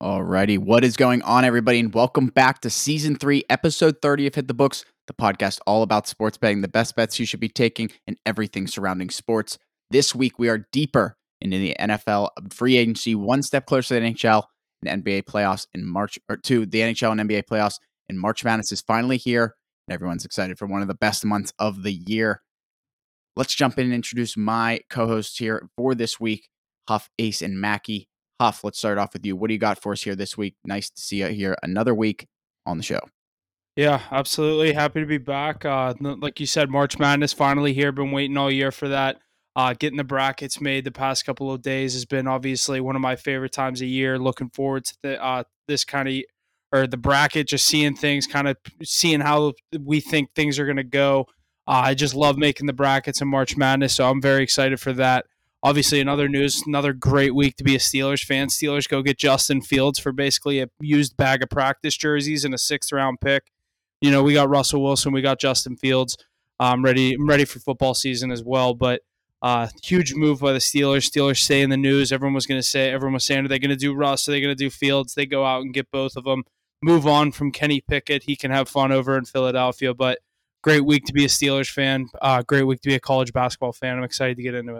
Alrighty, what is going on, everybody, and welcome back to Season 3, Episode 30 of Hit the Books, the podcast all about sports betting, the best bets you should be taking, and everything surrounding sports. This week, we are deeper into the NFL free agency, one step closer to the NHL and NBA playoffs in March, or to the NHL and NBA playoffs, and March Madness is finally here, and everyone's excited for one of the best months of the year. Let's jump in and introduce my co-hosts here for this week, Huff, Ace, and Mackie. Huff, let's start off with you. What do you got for us here this week? Nice to see you here another week on the show. Yeah, absolutely. Happy to be back. Like you said, March Madness finally here. Been waiting all year for that. Getting the brackets made the past couple of days has been obviously one of my favorite times of year. Looking forward to this kind of, or the bracket, just seeing things, kind of seeing how we think things are going to go. I just love making the brackets in March Madness, so I'm very excited for that. Obviously, another great week to be a Steelers fan. Steelers go get Justin Fields for basically a used bag of practice jerseys and a 6th-round pick. You know, we got Russell Wilson, we got Justin Fields. I'm ready for football season as well. But huge move by the Steelers. Steelers stay in the news. Everyone was saying, are they going to do Russ? Are they going to do Fields? They go out and get both of them. Move on from Kenny Pickett. He can have fun over in Philadelphia. But great week to be a Steelers fan. Great week to be a college basketball fan. I'm excited to get into it.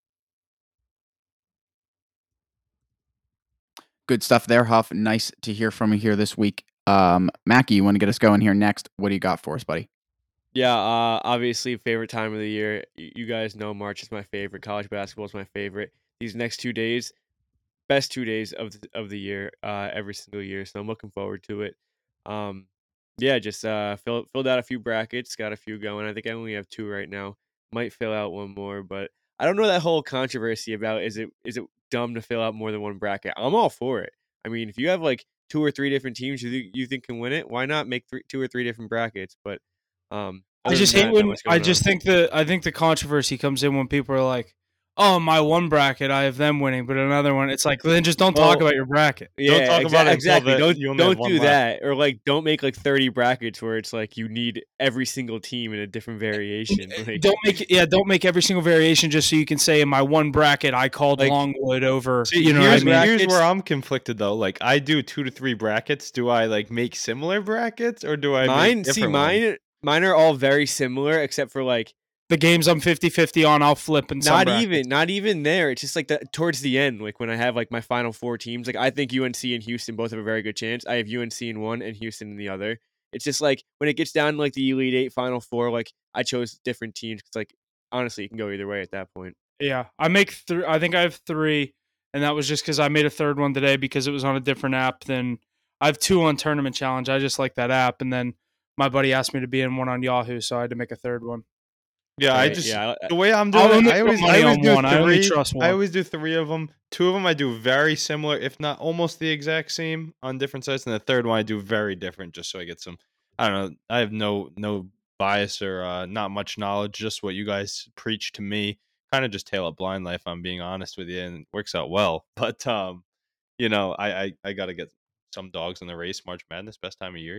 Good stuff there, Huff. Nice to hear from you here this week. Mackie, you want to get us going here next? What do you got for us, buddy? Yeah, obviously favorite time of the year. You guys know March is my favorite. College basketball is my favorite. These next 2 days, best 2 days of the year, every single year. So I'm looking forward to it. Just filled out a few brackets, got a few going. I think I only have 2 right now. Might fill out one more, but I don't know that whole controversy about is it dumb to fill out more than one bracket. I'm all for it. I mean, if you have like 2 or 3 different teams you think can win it, why not make 2 or 3 different brackets? But I think the controversy comes in when people are like, "Oh, my one bracket, I have them winning," but another one, it's like, then just don't talk about your bracket. Yeah, don't talk about it exactly. Don't do left. that, or like don't make like 30 brackets where it's like you need every single team in a different variation. Like, don't make every single variation just so you can say in my one bracket I called Longwood over. Here's where I'm conflicted though. Like I do 2 to 3 brackets. Do I like make similar brackets or do I make different ones? Mine are all very similar except for like the games I'm 50-50 on, I'll flip in some brackets. Not even there. It's just like towards the end, like when I have like my final 4 teams, like I think UNC and Houston both have a very good chance. I have UNC in one and Houston in the other. It's just like when it gets down to like the Elite 8, Final 4, like I chose different teams. It's like honestly, it can go either way at that point. Yeah, I think I have 3, and that was just because I made a 3rd one today because it was on a different app than I have 2 on Tournament Challenge. I just like that app, and then my buddy asked me to be in one on Yahoo, so I had to make a 3rd one. Yeah, the way I'm doing it, I always do 3 of them. 2 of them I do very similar, if not almost the exact same on different sites, and the 3rd one I do very different, just so I get some. I don't know. I have no bias or not much knowledge. Just what you guys preach to me, kind of just tail up blindly. If I'm being honest with you, and it works out well. But I got to get some dogs in the race. March Madness, best time of year.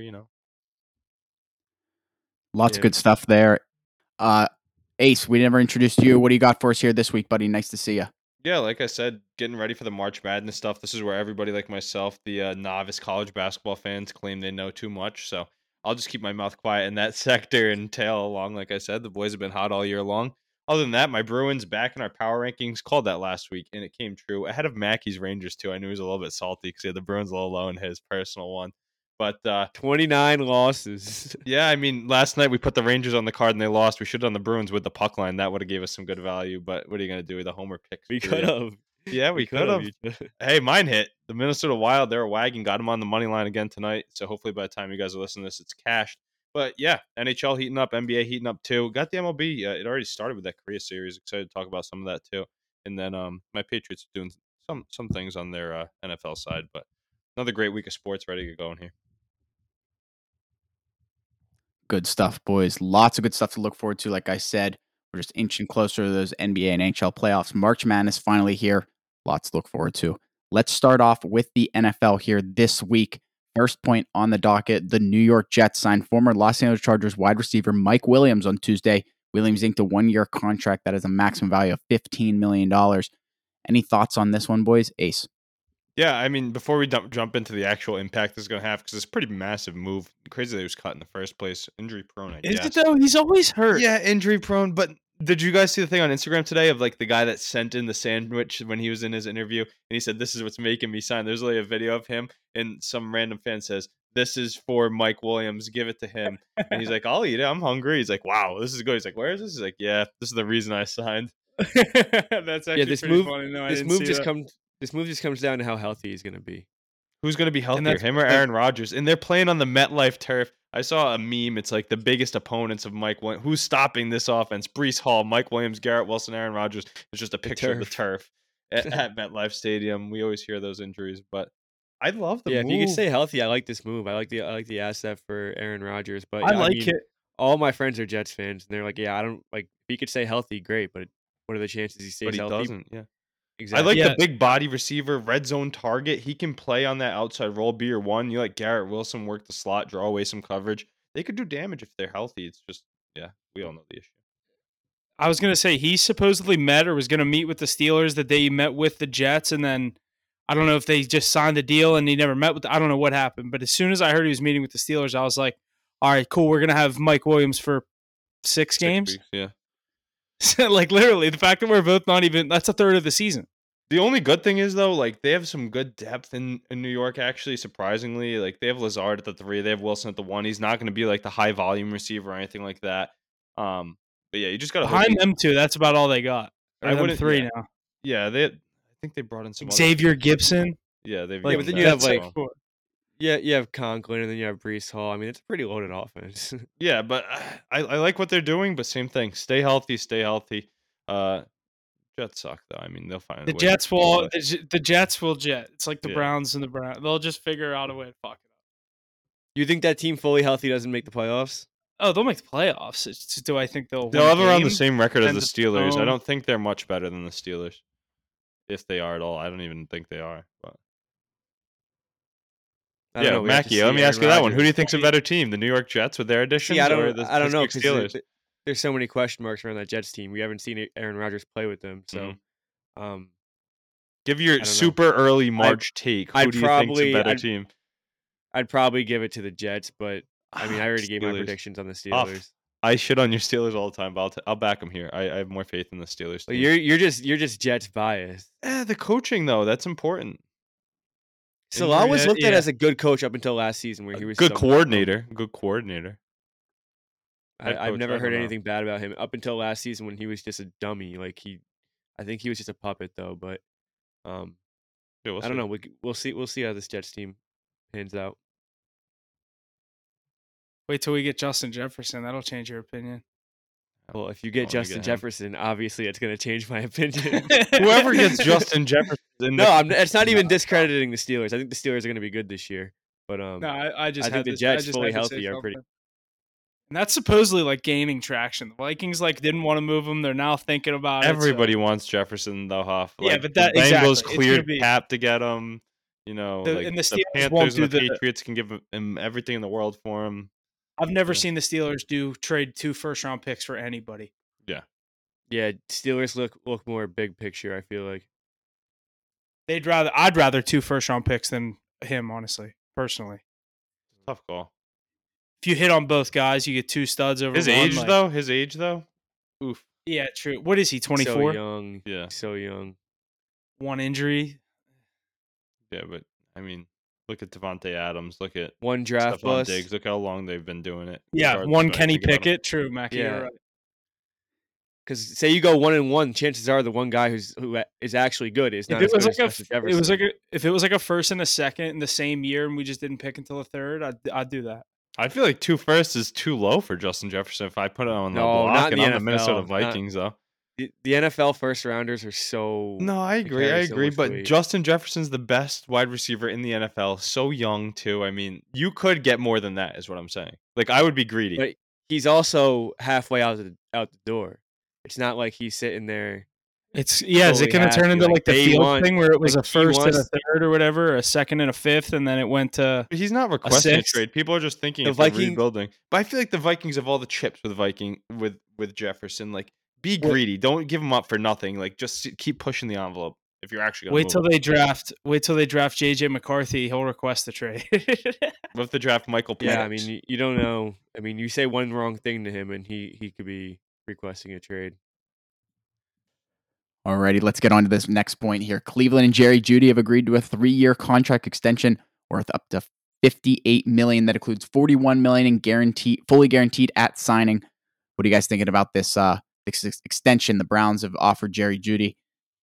Lots of good stuff there. Ace, we never introduced you. What do you got for us here this week, buddy? Nice to see you. Yeah, like I said, getting ready for the March Madness stuff. This is where everybody like myself, the novice college basketball fans, claim they know too much. So I'll just keep my mouth quiet in that sector and tail along. Like I said, the boys have been hot all year long. Other than that, my Bruins back in our power rankings. Called that last week, and it came true. Ahead of Mackey's Rangers, too. I knew he was a little bit salty because he had the Bruins a little low in his personal one. But 29 losses. Yeah, I mean, last night we put the Rangers on the card and they lost. We should have done the Bruins with the puck line. That would have gave us some good value. But what are you going to do with the homer pick? We could have. Yeah, we could have. Hey, mine hit. The Minnesota Wild, they were wagging, got them on the money line again tonight. So hopefully by the time you guys are listening to this, it's cashed. But yeah, NHL heating up, NBA heating up too. Got the MLB. It already started with that Korea series. Excited to talk about some of that too. And then my Patriots are doing some things on their NFL side. But another great week of sports ready to get going here. Good stuff, boys. Lots of good stuff to look forward to. Like I said, we're just inching closer to those NBA and NHL playoffs. March Madness finally here. Lots to look forward to. Let's start off with the NFL here this week. First point on the docket, the New York Jets signed former Los Angeles Chargers wide receiver Mike Williams on Tuesday. Williams inked a 1-year contract that has a maximum value of $15 million. Any thoughts on this one, boys? Ace? Yeah, I mean, before we jump into the actual impact this is going to have, because it's a pretty massive move. Crazy that he was cut in the first place. Injury prone, I guess. Is it though? He's always hurt. Yeah, injury prone. But did you guys see the thing on Instagram today of like the guy that sent in the sandwich when he was in his interview? And he said, "This is what's making me sign." There's like a video of him, and some random fan says, "This is for Mike Williams. Give it to him." And he's like, "I'll eat it. I'm hungry." He's like, "Wow, this is good." He's like, "Where is this?" He's like, "Yeah, this is the reason I signed." That's actually this pretty move. funny. No, this move just comes. This move just comes down to how healthy he's going to be. Who's going to be healthier, him or Aaron Rodgers? And they're playing on the MetLife turf. I saw a meme. It's like the biggest opponents of Mike Williams. Who's stopping this offense? Breece Hall, Mike Williams, Garrett Wilson, Aaron Rodgers. It's just a picture of the turf at MetLife Stadium. We always hear those injuries, but I love the move. If you can stay healthy, I like this move. I like the asset for Aaron Rodgers. But I like it. All my friends are Jets fans, and they're like, "Yeah, I don't like. If he could stay healthy, great. But what are the chances he stays healthy?" But he doesn't. Yeah. Exactly. I like the big body receiver, red zone target. He can play on that outside role, be your one. You like Garrett Wilson, work the slot, draw away some coverage. They could do damage if they're healthy. It's just, we all know the issue. I was going to say he supposedly met or was going to meet with the Steelers the day he met with the Jets. And then I don't know if they just signed the deal and he never met with I don't know what happened. But as soon as I heard he was meeting with the Steelers, I was like, all right, cool. We're going to have Mike Williams for 6 games. Weeks, yeah. Like literally the fact that we're both not even, that's a third of the season. The only good thing is though, like they have some good depth in New York. Actually, surprisingly, like they have Lazard at the 3, they have Wilson at the 1. He's not going to be like the high volume receiver or anything like that. But yeah, you just got to behind them 2. That's about all they got. I wouldn't 3 now. Yeah, I think they brought in some Xavier Gibson. Yeah, they've but then you have you have Conklin and then you have Breece Hall. I mean, it's a pretty loaded offense. Yeah, but I like what they're doing. But same thing, stay healthy. Jets suck though. I mean, they'll find the Jets will. The Jets will jet. It's like the Browns and the Browns. They'll just figure out a way to fuck it up. You think that team fully healthy doesn't make the playoffs? Oh, they'll make the playoffs. Do I think they'll have around the same record as the Steelers? I don't think they're much better than the Steelers, if they are at all. I don't even think they are. But yeah, Mackie, let me ask you that one. Who do you think's a better team, the New York Jets with their additions, or the I don't know Steelers? There's so many question marks around that Jets team. We haven't seen Aaron Rodgers play with them, so give your super early March take. Who do you think's a better team? I'd probably give it to the Jets, but I mean, I already gave my predictions on the Steelers. I shit on your Steelers all the time, but I'll back them here. I have more faith in the Steelers. Well, you're just Jets biased. The coaching though, that's important. Salah was looked at as a good coach up until last season, where he was good coordinator. Good coordinator. I've never heard anything bad about him up until last season when he was just a dummy. Like I think he was just a puppet though. But I don't know. We'll see. We'll see how this Jets team pans out. Wait till we get Justin Jefferson. That'll change your opinion. Well, if you get Justin Jefferson, obviously it's going to change my opinion. Whoever gets Justin Jefferson. It's not even discrediting the Steelers. I think the Steelers are going to be good this year. But no, I think the Jets fully healthy are pretty. And that's supposedly like gaining traction. The Vikings didn't want to move him. They're now thinking about it. Everybody wants Jefferson though, Huff. Yeah, but that the Bengals cleared cap to get him. You know, and the Panthers and the Patriots can give him everything in the world for him. I've never seen the Steelers trade 2 first-round picks for anybody. Yeah. Yeah, Steelers look more big picture, I feel like. I'd rather 2 first-round picks than him, honestly, personally. Tough call. If you hit on both guys, you get 2 studs over his age though. Oof. Yeah, true. What is he, 24? So young. Yeah. So young. 1 injury. Yeah, but I mean, look at Devontae Adams. Look at 1 draft bust. Diggs. Look how long they've been doing it. Yeah, 1 Kenny Pickett. True, Mackie. Yeah. You're right. Because say you go 1-1, chances are the one guy who is actually good is not. If it was like a first and a second in the same year, and we just didn't pick until a third, I'd do that. I feel like 2 firsts is too low for Justin Jefferson. If I put it on the block and on the Minnesota Vikings, though. The NFL first rounders are so. No, I agree. But Justin Jefferson's the best wide receiver in the NFL. So young too. I mean, you could get more than that, is what I'm saying. Like I would be greedy. But he's also halfway out the door. It's not like he's sitting there. Is it going to turn into like the field thing where it was a first and a third or whatever, a second and a fifth, and then it went to. He's not requesting a trade. People are just thinking of rebuilding. But I feel like the Vikings have all the chips with Jefferson. Like, be greedy. Don't give him up for nothing. Like, just keep pushing the envelope. If you're actually going to wait till they draft JJ McCarthy, he'll request the trade. What if they draft Michael Penix? Yeah, I mean, you don't know. I mean, you say one wrong thing to him, and he could be requesting a trade. Alrighty, let's get on to this next point here. Cleveland and Jerry Jeudy have agreed to a 3-year contract extension worth up to $58 million. That includes $41 million in fully guaranteed at signing. What are you guys thinking about this extension the Browns have offered Jerry Jeudy?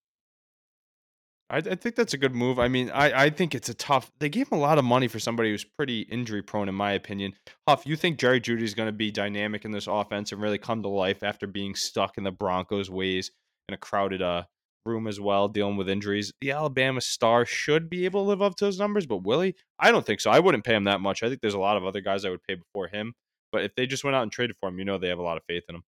I think that's a good move. I mean, I think it's a tough. They gave him a lot of money for somebody who's pretty injury prone, in my opinion. Huff, you think Jerry Jeudy is going to be dynamic in this offense and really come to life after being stuck in the Broncos' ways in a crowded room as well, dealing with injuries? The Alabama star should be able to live up to those numbers, but will he? I don't think so. I wouldn't pay him that much. I think there's a lot of other guys I would pay before him. But if they just went out and traded for him, they have a lot of faith in him.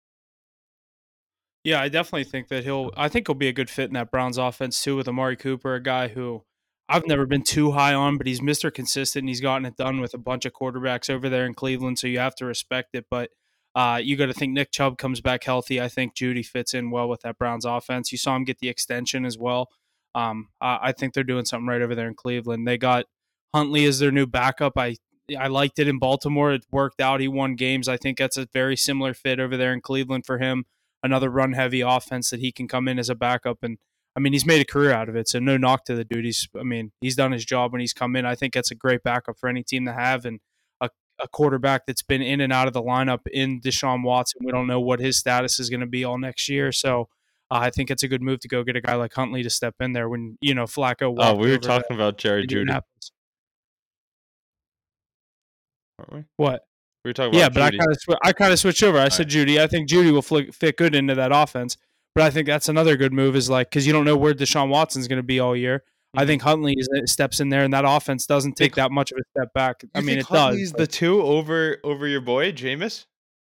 Yeah, I definitely think that he'll be a good fit in that Browns offense too, with Amari Cooper, a guy who I've never been too high on, but he's Mr. Consistent and he's gotten it done with a bunch of quarterbacks over there in Cleveland, so you have to respect it. But you got to think Nick Chubb comes back healthy. I think Jeudy fits in well with that Browns offense. You saw him get the extension as well. I think they're doing something right over there in Cleveland. They got Huntley as their new backup. I liked it in Baltimore. It worked out. He won games. I think that's a very similar fit over there in Cleveland for him. Another run-heavy offense that he can come in as a backup. And, I mean, he's made a career out of it, so no knock to the dude. He's done his job when he's come in. I think that's a great backup for any team to have, and a quarterback that's been in and out of the lineup in Deshaun Watson. We don't know what his status is going to be all next year, so I think it's a good move to go get a guy like Huntley to step in there when, Flacco walked we were talking about Jerry Jeudy. Aren't we? What? We were talking about Jeudy. But I kind of switched over. I said Jeudy. I think Jeudy will fit good into that offense. But I think that's another good move is because you don't know where Deshaun Watson's going to be all year. Mm-hmm. I think Huntley steps in there, and that offense doesn't take that much of a step back. I mean, it Huntley's does. The two over your boy Jameis?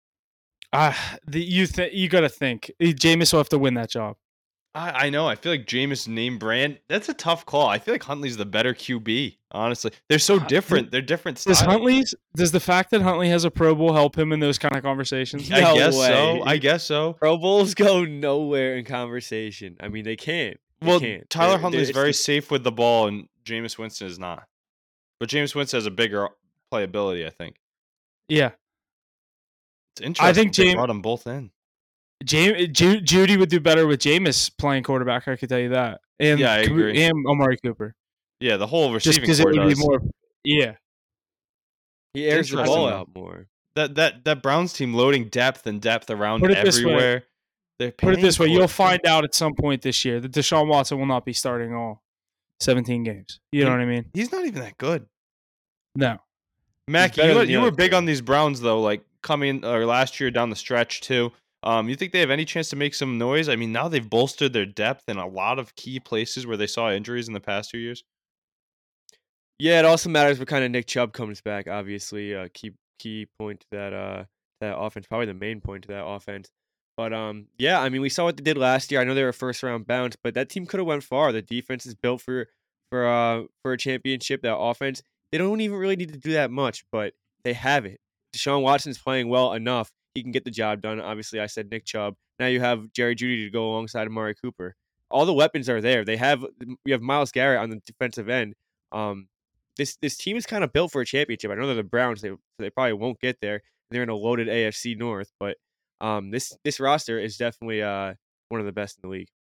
You got to think Jameis will have to win that job. I know. I feel like Jameis name brand. That's a tough call. I feel like Huntley's the better QB. Honestly, they're so different. They're different styles. Does the fact that Huntley has a Pro Bowl help him in those kind of conversations? I guess so. Pro Bowls go nowhere in conversation. I mean, they can't. Tyler Huntley's very safe with the ball, and Jameis Winston is not. But Jameis Winston has a bigger playability, I think. Yeah, it's interesting. I think they brought them both in. Jeudy would do better with Jameis playing quarterback. I could tell you that. And I agree. And Amari Cooper. Yeah, the whole receiving just because it would be more. Yeah, he airs the ball out more. That Browns team loading depth around everywhere. Put it this way: you'll find out at some point this year that Deshaun Watson will not be starting all 17 games. You know what I mean? He's not even that good. No, Mackie, you were big on these Browns though, like coming or last year down the stretch too. You think they have any chance to make some noise? I mean, now they've bolstered their depth in a lot of key places where they saw injuries in the past 2 years. Yeah, it also matters what kind of Nick Chubb comes back. Obviously, key point to that offense, probably the main point to that offense. But yeah, I mean, we saw what they did last year. I know they were a first round bounce, but that team could have went far. The defense is built for a championship. That offense, they don't even really need to do that much, but they have it. Deshaun Watson's playing well enough. He can get the job done. Obviously, I said Nick Chubb. Now you have Jerry Jeudy to go alongside Amari Cooper. All the weapons are there. We have Myles Garrett on the defensive end. This team is kind of built for a championship. I know they're the Browns. They probably won't get there. They're in a loaded AFC North, but this roster is definitely one of the best in the league.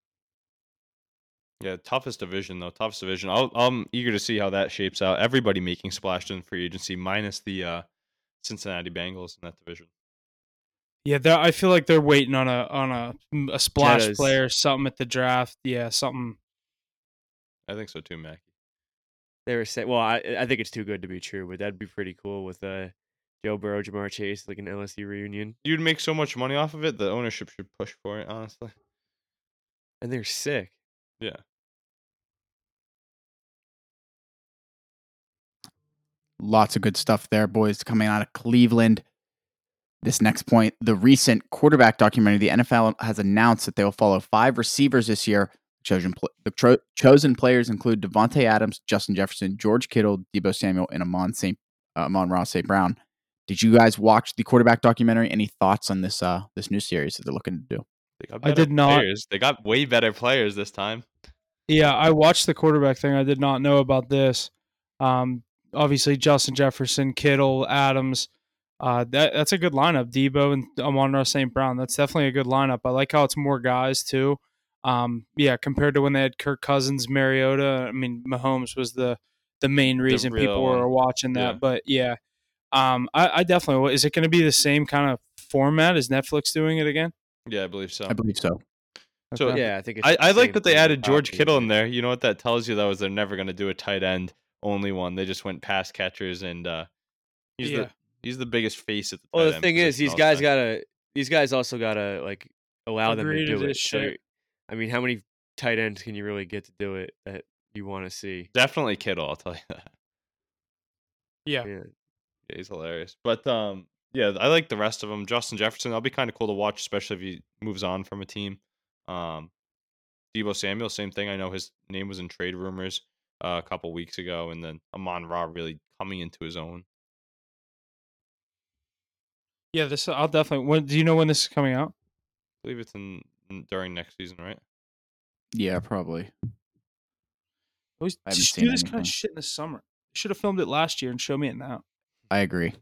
Yeah, toughest division though. Toughest division. I'm eager to see how that shapes out. Everybody making splashes in free agency, minus the Cincinnati Bengals in that division. Yeah, I feel like they're waiting on a splash player, something at the draft. Yeah, something. I think so too, Mackie. They were saying, well, I think it's too good to be true, but that'd be pretty cool with Joe Burrow, Jamar Chase, like an LSU reunion. You'd make so much money off of it. The ownership should push for it, honestly. And they're sick. Yeah. Lots of good stuff there, boys, coming out of Cleveland. This next point, the recent quarterback documentary, the NFL has announced that they will follow 5 receivers this year. The chosen players include Devontae Adams, Justin Jefferson, George Kittle, Deebo Samuel, and Amon-Ra St. Brown. Did you guys watch the quarterback documentary? Any thoughts on this new series that they're looking to do? They got better players. They got way better players this time. Yeah, I watched the quarterback thing. I did not know about this. Obviously, Justin Jefferson, Kittle, Adams. That's a good lineup. Debo and Amon-Ra St. Brown. That's definitely a good lineup. I like how it's more guys too. Compared to when they had Kirk Cousins, Mariota. I mean, Mahomes was the main reason people were watching that. Yeah. But yeah, I definitely. Is it going to be the same kind of format? Is Netflix doing it again? Yeah, I believe so. So yeah, I think I like that they added George Kittle in there. You know what that tells you though is they're never going to do a tight end only one. They just went pass catchers, and he's the biggest face at the. Well, the thing is, these guys also gotta like allow them to do it. So, I mean, how many tight ends can you really get to do it that you want to see? Definitely Kittle, I'll tell you that. Yeah, he's hilarious. But yeah, I like the rest of them. Justin Jefferson, that'll be kind of cool to watch, especially if he moves on from a team. Deebo Samuel, same thing. I know his name was in trade rumors a couple weeks ago, and then Amon-Ra really coming into his own. Yeah, I'll definitely. Do you know when this is coming out? I believe it's during next season, right? Yeah, probably. Always just do this kind of shit in the summer. You should have filmed it last year and show me it now. I agree.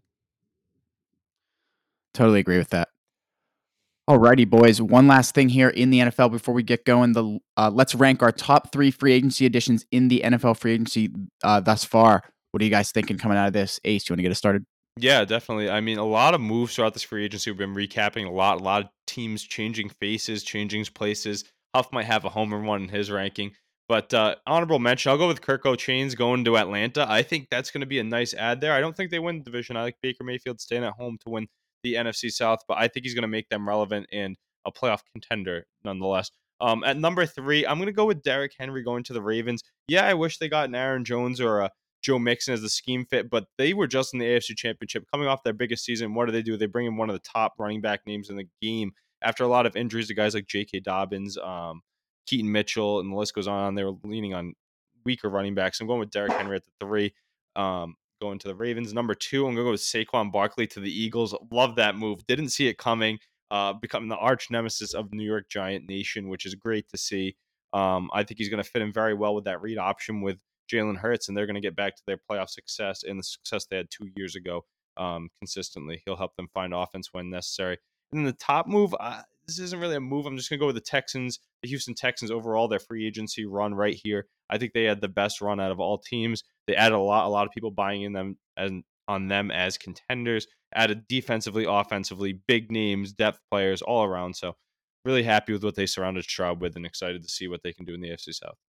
Totally agree with that. Alrighty, boys. One last thing here in the NFL before we get going. Let's rank our top 3 free agency additions in the NFL free agency thus far. What are you guys thinking coming out of this? Ace, you want to get us started? Yeah, definitely. I mean, a lot of moves throughout this free agency. We've been recapping a lot of teams changing faces, changing places. Huff might have a homer one in his ranking. But honorable mention, I'll go with Kirk O'Chains going to Atlanta. I think that's going to be a nice add there. I don't think they win the division. I like Baker Mayfield staying at home to win the NFC South, but I think he's going to make them relevant and a playoff contender nonetheless. At number 3, I'm going to go with Derrick Henry going to the Ravens. Yeah, I wish they got an Aaron Jones or a Joe Mixon as the scheme fit, but they were just in the AFC Championship coming off their biggest season. What do? They bring in one of the top running back names in the game after a lot of injuries to guys like J.K. Dobbins, Keaton Mitchell, and the list goes on. They were leaning on weaker running backs. I'm going with Derrick Henry at the 3, going to the Ravens. Number 2, I'm going to go with Saquon Barkley to the Eagles. Love that move. Didn't see it coming. Becoming the arch nemesis of New York Giant Nation, which is great to see. I think he's going to fit in very well with that read option with Jalen Hurts, and they're going to get back to their playoff success and the success they had 2 years ago consistently. He'll help them find offense when necessary. And then the top move, this isn't really a move. I'm just going to go with the Texans, the Houston Texans overall, their free agency run right here. I think they had the best run out of all teams. They added a lot of people buying in them and on them as contenders, added defensively, offensively, big names, depth players all around. So really happy with what they surrounded Stroud with and excited to see what they can do in the AFC South.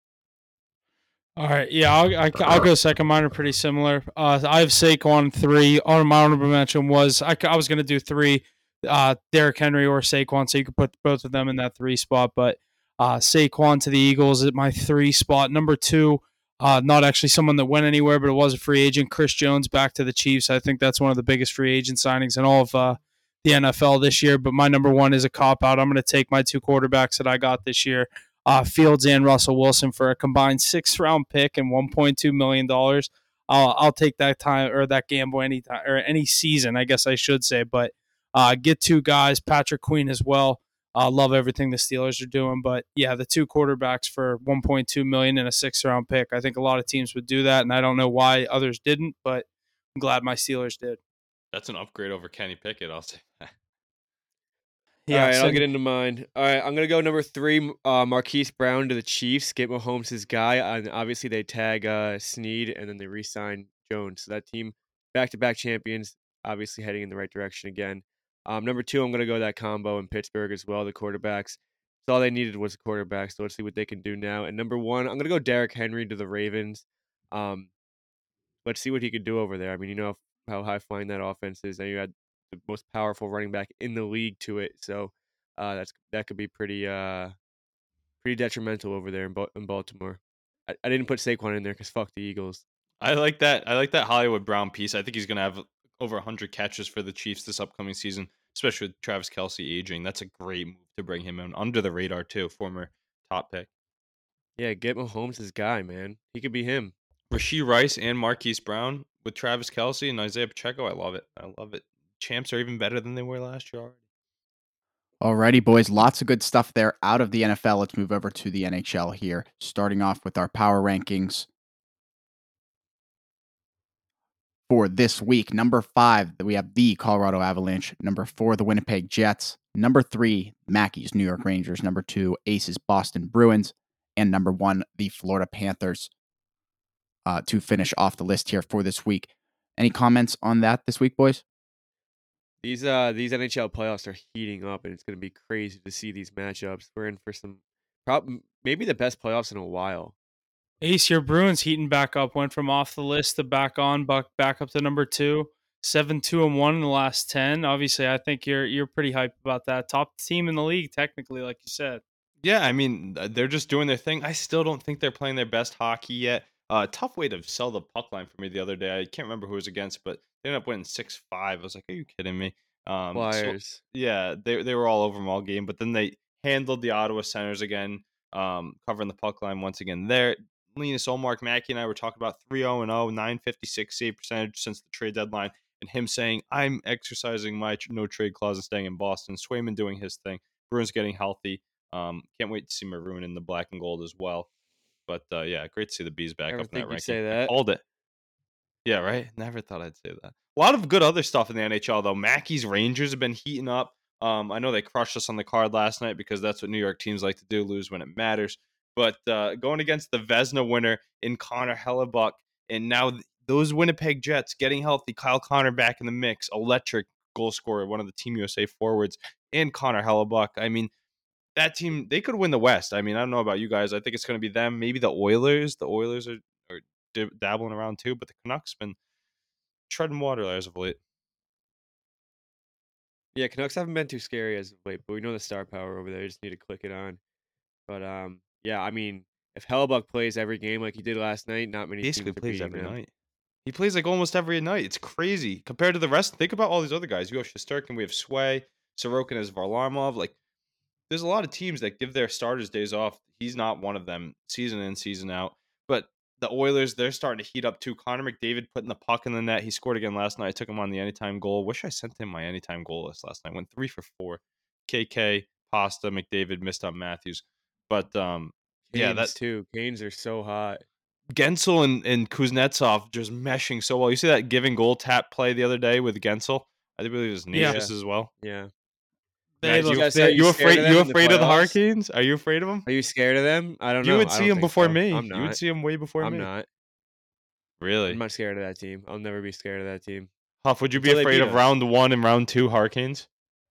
All right, yeah, I'll go second. Mine are pretty similar. I have Saquon 3. My honorable mention was I was going to do 3, Derrick Henry or Saquon, so you could put both of them in that 3 spot. But Saquon to the Eagles at my 3 spot. Number 2, not actually someone that went anywhere, but it was a free agent. Chris Jones back to the Chiefs. I think that's one of the biggest free agent signings in all of the NFL this year. But my number 1 is a cop out. I'm going to take my 2 quarterbacks that I got this year. Fields and Russell Wilson for a combined 6th round pick and $1.2 million. I'll take that time or that gamble any time or any season, I guess I should say. But get 2 guys, Patrick Queen as well. Love everything the Steelers are doing, but yeah, the 2 quarterbacks for $1.2 million and a 6th round pick. I think a lot of teams would do that, and I don't know why others didn't, but I'm glad my Steelers did. That's an upgrade over Kenny Pickett, I'll say that. Yeah, all right, I'll get into mine. All right, I'm going to go number 3, Marquise Brown to the Chiefs. Get Mahomes his guy. And obviously, they tag Snead, and then they re-sign Jones. So that team, back-to-back champions, obviously heading in the right direction again. Number 2, I'm going to go that combo in Pittsburgh as well, the quarterbacks. So all they needed was a quarterback, so let's see what they can do now. And number 1, I'm going to go Derrick Henry to the Ravens. Let's see what he could do over there. I mean, you know how high-flying that offense is. Now you had the most powerful running back in the league to it, so that could be pretty detrimental over there in Baltimore. I didn't put Saquon in there because fuck the Eagles. I like that Hollywood Brown piece. I think he's gonna have over 100 catches for the Chiefs this upcoming season, especially with Travis Kelce aging. That's a great move to bring him in under the radar too. Former top pick. Yeah, get Mahomes his guy, man. He could be him. Rashee Rice and Marquise Brown with Travis Kelce and Isaiah Pacheco. I love it. Champs are even better than they were last year already. Alrighty, boys. Lots of good stuff there out of the NFL. Let's move over to the NHL here, starting off with our power rankings for this week. Number 5, we have the Colorado Avalanche. Number 4, the Winnipeg Jets. Number 3, Mackey's New York Rangers. Number 2, Aces Boston Bruins. And number 1, the Florida Panthers to finish off the list here for this week. Any comments on that this week, boys? These NHL playoffs are heating up, and it's going to be crazy to see these matchups. We're in for some, maybe the best playoffs in a while. Ace, your Bruins heating back up, went from off the list to back up to number 2, 7-2-1 in the last 10. Obviously, I think you're pretty hyped about that. Top team in the league, technically, like you said. Yeah, I mean, they're just doing their thing. I still don't think they're playing their best hockey yet. Tough way to sell the puck line for me the other day. I can't remember who it was against, but they ended up winning 6-5. I was like, are you kidding me? Flyers. So, yeah, they were all over them all game, but then they handled the Ottawa Senators again, covering the puck line once again. There, Linus Ullmark, Mackey, and I were talking about 3-0-0, 956 save percentage since the trade deadline, and him saying, I'm exercising my no trade clause and staying in Boston. Swayman doing his thing. Bruins getting healthy. Can't wait to see Maroon in the black and gold as well. But yeah, great to see the Bees back up in that ranking. Say that. Called it. Yeah, right. Never thought I'd say that. A lot of good other stuff in the NHL though. Mackey's Rangers have been heating up. I know they crushed us on the card last night because that's what New York teams like to do, lose when it matters. But going against the Vezina winner in Connor Hellebuyck, and now those Winnipeg Jets getting healthy, Kyle Connor back in the mix, electric goal scorer, one of the Team USA forwards, and Connor Hellebuyck. I mean, that team, they could win the West. I mean, I don't know about you guys. I think it's going to be them. Maybe the Oilers. The Oilers are dabbling around too, but the Canucks been treading water as of late. Yeah, Canucks haven't been too scary as of late, but we know the star power over there. You just need to click it on. But yeah, I mean, if Hellebuyck plays every game like he did last night, not many basically teams plays every them. night. He plays like almost every night. It's crazy compared to the rest. Think about all these other guys. You have Shesterkin, we have Sway, Sorokin as Varlamov. Like, there's a lot of teams that give their starters days off. He's not one of them, season in, season out. But the Oilers, they're starting to heat up too. Connor McDavid putting the puck in the net. He scored again last night. I took him on the anytime goal. Wish I sent him my anytime goal list last night. Went 3 for 4. KK, Pasta, McDavid missed on Matthews. But yeah, that's too. Canes are so hot. Gensel and Kuznetsov just meshing so well. You see that giving goal tap play the other day with Gensel? I believe it was Nashis as well. Yeah. Matt, you afraid of the Hurricanes? Are you afraid of them? Are you scared of them? I don't know. You would see them before me. I'm not. You would see them way before me. I'm not. Really? I'm not scared of that team. I'll never be scared of that team. Huff, would you be afraid of round 1 and round 2 Hurricanes?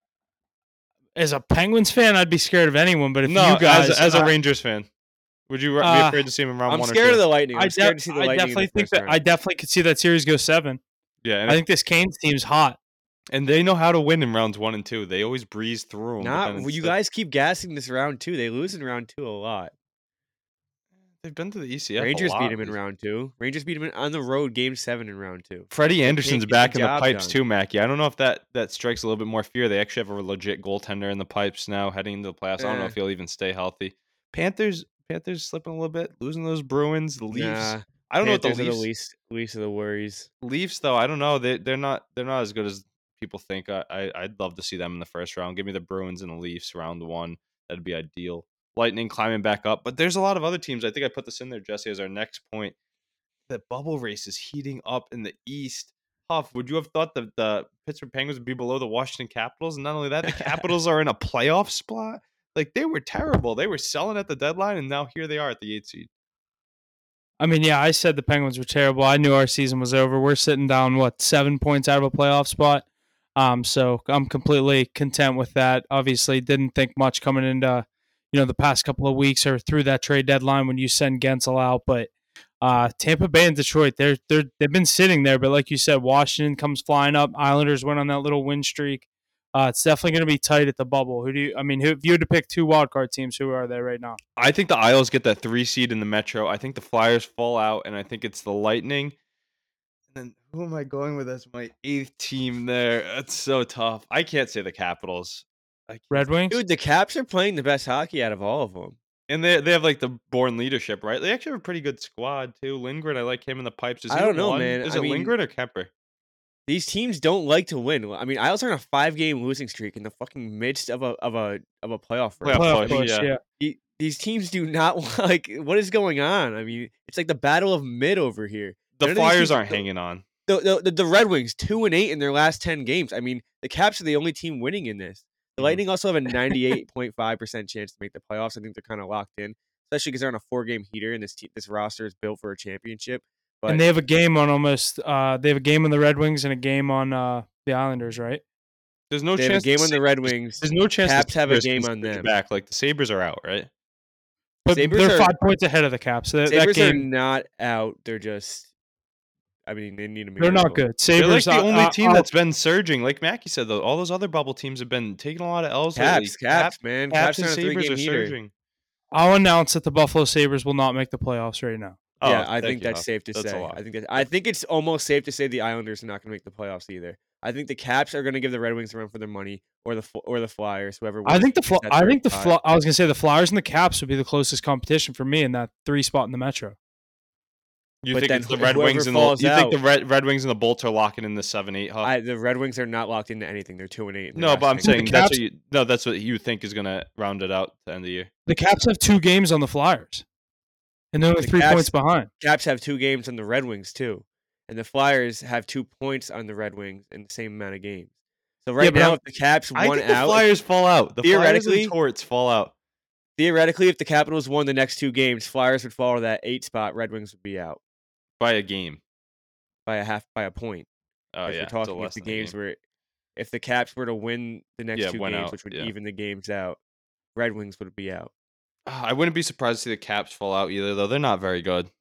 As a Penguins fan, I'd be scared of anyone. But if you guys, as a Rangers fan, would you be afraid to see them in round 1 or 2? I'm scared of the Lightning. I'm scared to see the Lightning. I definitely could see that series go 7. Yeah, I think this Canes team's hot. And they know how to win in rounds 1 and 2. They always breeze through them. You guys keep gassing this round 2. They lose in round 2 a lot. They've been to the ECF. Rangers beat him in round 2. Rangers beat him on the road, game 7 in round 2. Freddie Anderson's back in the pipes too, Mackie. I don't know if that strikes a little bit more fear. They actually have a legit goaltender in the pipes now, heading into the playoffs. I don't know if he'll even stay healthy. Panthers slipping a little bit, losing those Bruins. The Leafs. I don't know what the Leafs. Are the least of the worries. Leafs, though, I don't know. They're not as good as people think. I'd love to see them in the first round. Give me the Bruins and the Leafs round 1. That'd be ideal. Lightning climbing back up. But there's a lot of other teams. I think I put this in there, Jesse, as our next point. The bubble race is heating up in the East. Huff, would you have thought the Pittsburgh Penguins would be below the Washington Capitals? And not only that, the Capitals are in a playoff spot. Like, they were terrible. They were selling at the deadline, and now here they are at the 8th seed. I mean, yeah, I said the Penguins were terrible. I knew our season was over. We're sitting down, 7 points out of a playoff spot. So I'm completely content with that. Obviously, didn't think much coming into the past couple of weeks or through that trade deadline when you send Gensel out. But Tampa Bay and Detroit, they've been sitting there. But like you said, Washington comes flying up. Islanders went on that little win streak. It's definitely going to be tight at the bubble. If you had to pick 2 wildcard teams, who are they right now? I think the Isles get that 3 seed in the Metro. I think the Flyers fall out, and I think it's the Lightning. And then who am I going with as my 8th team there? That's so tough. I can't say the Capitals. Red Wings? Dude, the Caps are playing the best hockey out of all of them. And they have like the born leadership, right? They actually have a pretty good squad too. Lindgren, I like him in the pipes. I don't know, man. Is it Lindgren or Kemper? These teams don't like to win. I mean, Isles are on a 5-game losing streak in the fucking midst of a playoff race. Playoff push, yeah. These teams do not like. What is going on? I mean, it's like the battle of mid over here. The Flyers aren't hanging on. The Red Wings 2-8 in their last 10 games. I mean, the Caps are the only team winning in this. The Lightning also have a 98.5% chance to make the playoffs. I think they're kind of locked in, especially because they're on a 4-game heater, and this roster is built for a championship. But, and they have a game on almost. They have a game on the Red Wings and a game on the Islanders, right? There's no chance. Have a game on the Red Wings. There's no chance. Caps have a game on them. Back like the Sabres are out, right? But they're 5 points ahead of the Caps. So Sabres that game, are not out. They're just. I mean, they need to. They're not good. Sabres, they're like the only team that's been surging. Like Mackie said, though, all those other bubble teams have been taking a lot of L's. Caps, man. Caps and Sabres are surging. I'll announce that the Buffalo Sabres will not make the playoffs right now. Yeah, I think that's safe to say. I think it's almost safe to say the Islanders are not going to make the playoffs either. I think the Caps are going to give the Red Wings a run for their money, or the Flyers, whoever. I think I was going to say the Flyers and the Caps would be the closest competition for me in that 3 spot in the Metro. You think it's the Red Wings and the Red Wings and the Bolts are locking in the 7-8 hub? The Red Wings are not locked into anything. They're 2-8. No, but I'm saying that's what you think is going to round it out at the end of the year. The Caps have 2 games on the Flyers, and they're only 3 points behind. Caps have 2 games on the Red Wings too, and the Flyers have 2 points on the Red Wings in the same amount of games. So now, if the Caps won out, the Flyers fall out. The Flyers and Torts fall out. Theoretically, if the Capitals won the next 2 games, Flyers would fall to that 8 spot. Red Wings would be out. By a game. By a point. Oh, if yeah. We're talking if the games were, if the Caps were to win the next 2 games, which would even the games out, Red Wings would be out. I wouldn't be surprised to see the Caps fall out either, though. They're not very good.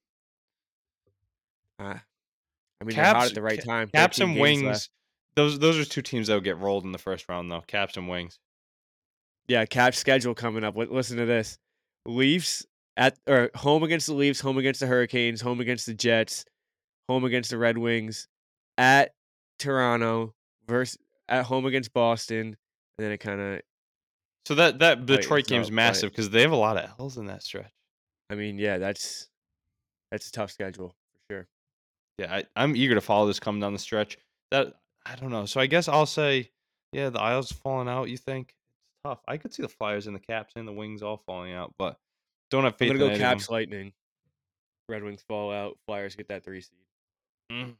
I mean, they're hot at the right time. Caps and Wings. Those are 2 teams that would get rolled in the first round, though. Caps and Wings. Yeah, Caps schedule coming up. Listen to this: Leafs home against the Leafs, home against the Hurricanes, home against the Jets, home against the Red Wings, at Toronto, at home against Boston, and then it kind of. So that Detroit game's massive because they have a lot of L's in that stretch. I mean, yeah, that's a tough schedule for sure. Yeah, I'm eager to follow this coming down the stretch. That I don't know. So I guess I'll say, yeah, the Isles falling out. You think it's tough? I could see the Flyers and the Caps and the Wings all falling out, but. Don't have faith. I'm gonna go Caps, Lightning. Red Wings fall out. Flyers get that 3 seed.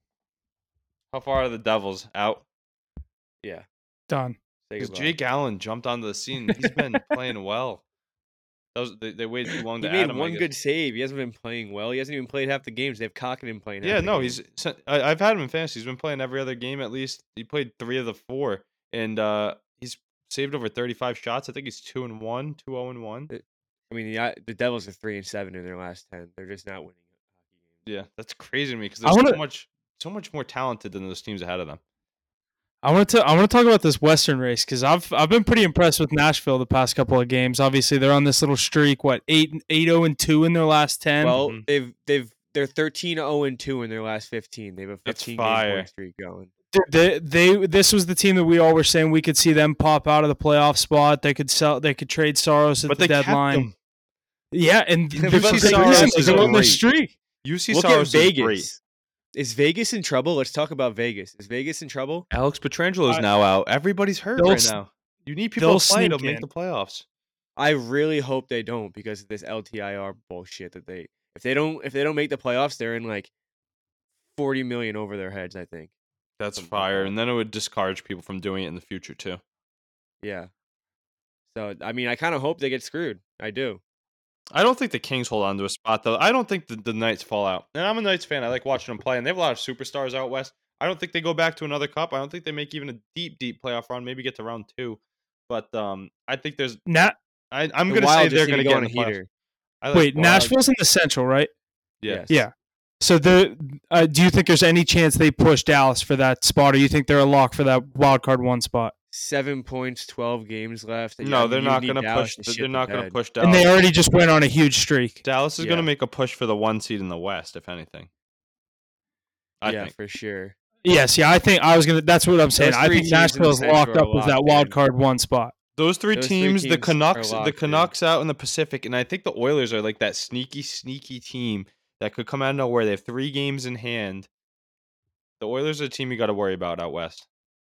How far are the Devils out? Yeah, done. Because Jake Allen jumped onto the scene. He's been playing well. They waited too long to add him. He made one good save. He hasn't been playing well. He hasn't even played half the games. They have Kokkinen playing. Yeah, no, I've had him in fantasy. He's been playing every other game at least. He played 3 of the 4, and he's saved over 35 shots. I think he's 2-1, 2-0-1. I mean, the Devils are 3-7 in their last 10. They're just not winning hockey games. Yeah, that's crazy to me because they're so much more talented than those teams ahead of them. I want to talk about this Western race because I've been pretty impressed with Nashville the past couple of games. Obviously, they're on this little streak. 8-0-2 in their last 10. Well, they're 13-0-2 in their last 15. They have a 15-game streak going. This was the team that we all were saying we could see them pop out of the playoff spot. They could trade Saros at the deadline. Yeah, and they're on the streak. UC Saros is great. Is Vegas in trouble? Let's talk about Vegas. Is Vegas in trouble? Alex Pietrangelo is now out. Everybody's hurt right now. You need people to play to make the playoffs. I really hope they don't because of this LTIR bullshit that if they don't make the playoffs, they're in like $40 million over their heads, I think. That's fire, and then it would discourage people from doing it in the future too. Yeah. So I mean, I kind of hope they get screwed. I do. I don't think the Kings hold on to a spot though. I don't think the Knights fall out. And I'm a Knights fan. I like watching them play, and they have a lot of superstars out west. I don't think they go back to another cup. I don't think they make even a deep playoff run. Maybe get to round 2. But I think there's not. I'm going to say they're going to get in the heater. Wait, Nashville's in the Central, right? Yes. Yeah. So do you think there's any chance they push Dallas for that spot, or you think they're a lock for that wild card 1 spot? 7 points, 12 games left. No, they're not going to push. They're not going to push Dallas. And they already just went on a huge streak. Dallas is going to make a push for the 1 seed in the West, if anything. I think for sure. Yes, yeah. I think that's what I'm saying. I think Nashville's locked up with that wild card 1 spot. Those three teams, the Canucks out in the Pacific, and I think the Oilers are like that sneaky team that could come out of nowhere. They have 3 games in hand. The Oilers are a team you got to worry about out west.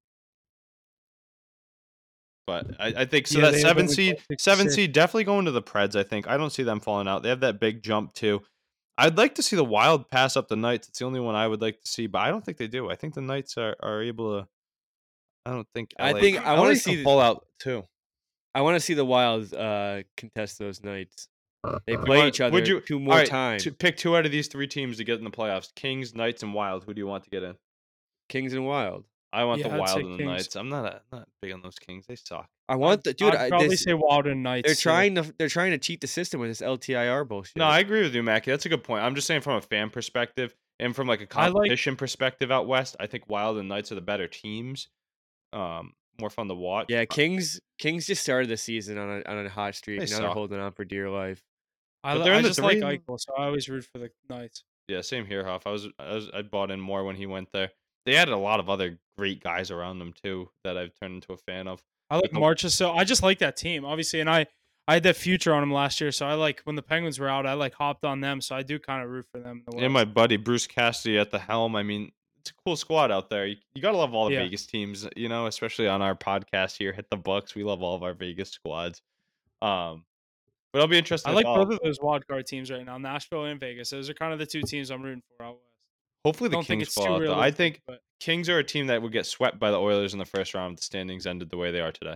But I think so. That 7 seed definitely going to the Preds. I think I don't see them falling out. They have that big jump too. I'd like to see the Wild pass up the Knights. It's the only one I would like to see, but I don't think they do. I think the Knights are able to. I don't think. LA, I want to see fall out too. I want to see the Wild contest those Knights. They play each other two more times. Pick 2 out of these 3 teams to get in the playoffs: Kings, Knights, and Wild. Who do you want to get in? Kings and Wild. I want the Wild and the Knights. I'm not big on those Kings. They suck. I want the dude. I'd probably say Wild and Knights. They're trying to cheat the system with this LTIR bullshit. No, I agree with you, Mackie. That's a good point. I'm just saying from a fan perspective and from like a competition perspective out west, I think Wild and Knights are the better teams. More fun to watch. Yeah, Kings just started the season on a hot streak. Now they're holding on for dear life. I just like Eichel, so I always root for the Knights. Yeah, same here, Huff. I bought in more when he went there. They added a lot of other great guys around them too that I've turned into a fan of. I like Marchessault. I just like that team, obviously, and I had that future on them last year. So I like when the Penguins were out, I hopped on them. So I do kind of root for them. And my buddy Bruce Cassidy at the helm. I mean, it's a cool squad out there. You gotta love all the Vegas teams, especially on our podcast here. Hit the Bucks. We love all of our Vegas squads. But it'll be interesting. I like both of those wild card teams right now, Nashville and Vegas. Those are kind of the 2 teams I'm rooting for out west. Hopefully the Kings fall out, though. I think Kings are a team that would get swept by the Oilers in the first round if the standings ended the way they are today.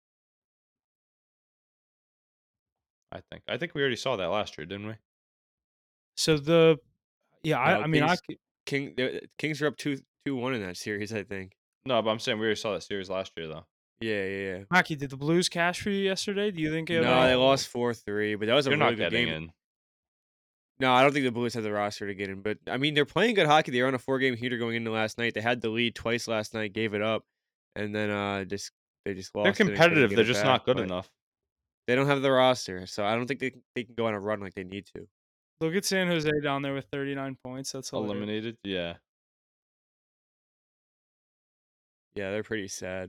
I think we already saw that last year, didn't we? So Kings are up 2-1 in that series, I think. No, but I'm saying we already saw that series last year, though. Yeah. Mackie, did the Blues cash for you yesterday? Do you think No, they lost 4-3, but that was a really good game. In. No, I don't think the Blues have the roster to get in. But, I mean, they're playing good hockey. They were on a 4-game heater going into last night. They had the lead twice last night, gave it up, and then they just lost. They're competitive. They're just not good enough. They don't have the roster, so I don't think they can go on a run like they need to. Look at San Jose down there with 39 points. That's eliminated. Yeah. Yeah, they're pretty sad.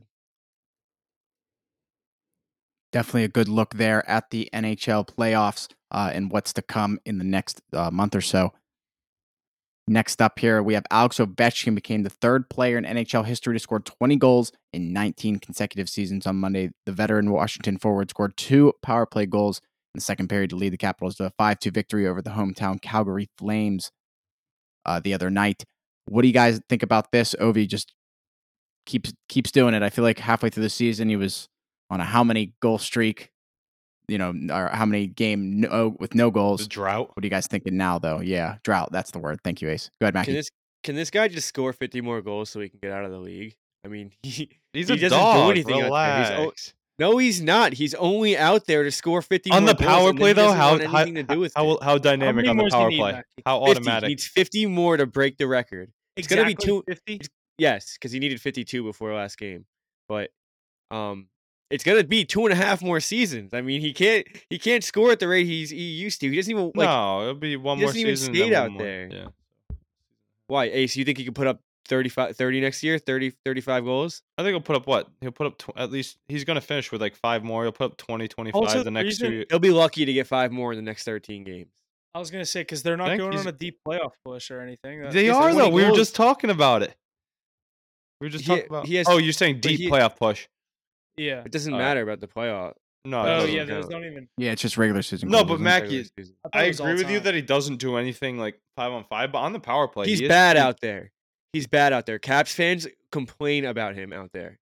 Definitely a good look there at the NHL playoffs and what's to come in the next month or so. Next up here, we have Alex Ovechkin became the 3rd player in NHL history to score 20 goals in 19 consecutive seasons. On Monday, the veteran Washington forward scored 2 power play goals in the second period to lead the Capitals to a 5-2 victory over the hometown Calgary Flames the other night. What do you guys think about this? Ovi just keeps doing it. I feel like halfway through the season, he was on a how many goal streak, or how many game with no goals. The drought. What are you guys thinking now, though? Yeah, drought. That's the word. Thank you, Ace. Go ahead, Mackie. Can this guy just score 50 more goals so he can get out of the league? I mean, he doesn't do anything Relax. out there. No, he's not. He's only out there to score 50 on more the power goals, play, though. How dynamic on the power play? Mackie? How automatic? He needs 50 more to break the record. It's going to be 50. Yes, because he needed 52 before last game, but it's gonna be 2.5 more seasons. I mean, he can't score at the rate he used to. He doesn't even no. It'll be one more season. He doesn't even skate out there. Yeah. Why, Ace? You think he could put up 30 next year? 35 goals? I think he'll put up what? He'll put up at least. He's gonna finish with like 5 more. He'll put up 20, 25 also, the next 2 years. He'll be lucky to get 5 more in the next 13 games. I was gonna say because they're not going on a deep playoff push or anything. They are though. We were just talking about it. We were just talking about. You're saying deep playoff push. Yeah, it doesn't matter about the playoff. No. Those don't even. Yeah, it's just regular season. No, but Mackie, I agree with you that he doesn't do anything like 5-on-5, but on the power play, he's bad out there. He's bad out there. Caps fans complain about him out there.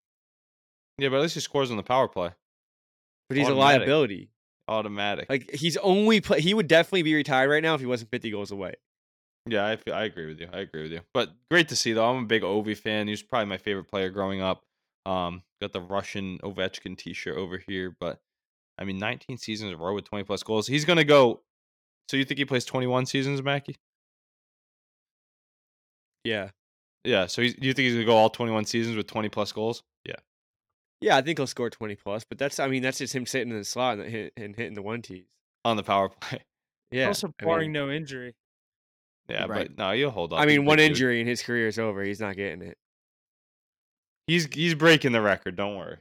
Yeah, but at least he scores on the power play. But he's a liability. Automatic. Like he's only he would definitely be retired right now if he wasn't 50 goals away. Yeah, I agree with you. But great to see though. I'm a big Ovi fan. He was probably my favorite player growing up. Got the Russian Ovechkin t-shirt over here, but I mean 19 seasons in a row with 20 plus goals. He's gonna go. So you think he plays 21 seasons, Mackie? Yeah. Yeah. So you think he's gonna go all 21 seasons with 20 plus goals? Yeah. Yeah, I think he'll score 20 plus, but that's just him sitting in the slot and hitting the 1-2s on the power play. Yeah. Also barring no injury. Yeah, right. But no, you'll hold on. I mean, one injury and his career is over. He's not getting it. He's breaking the record. Don't worry.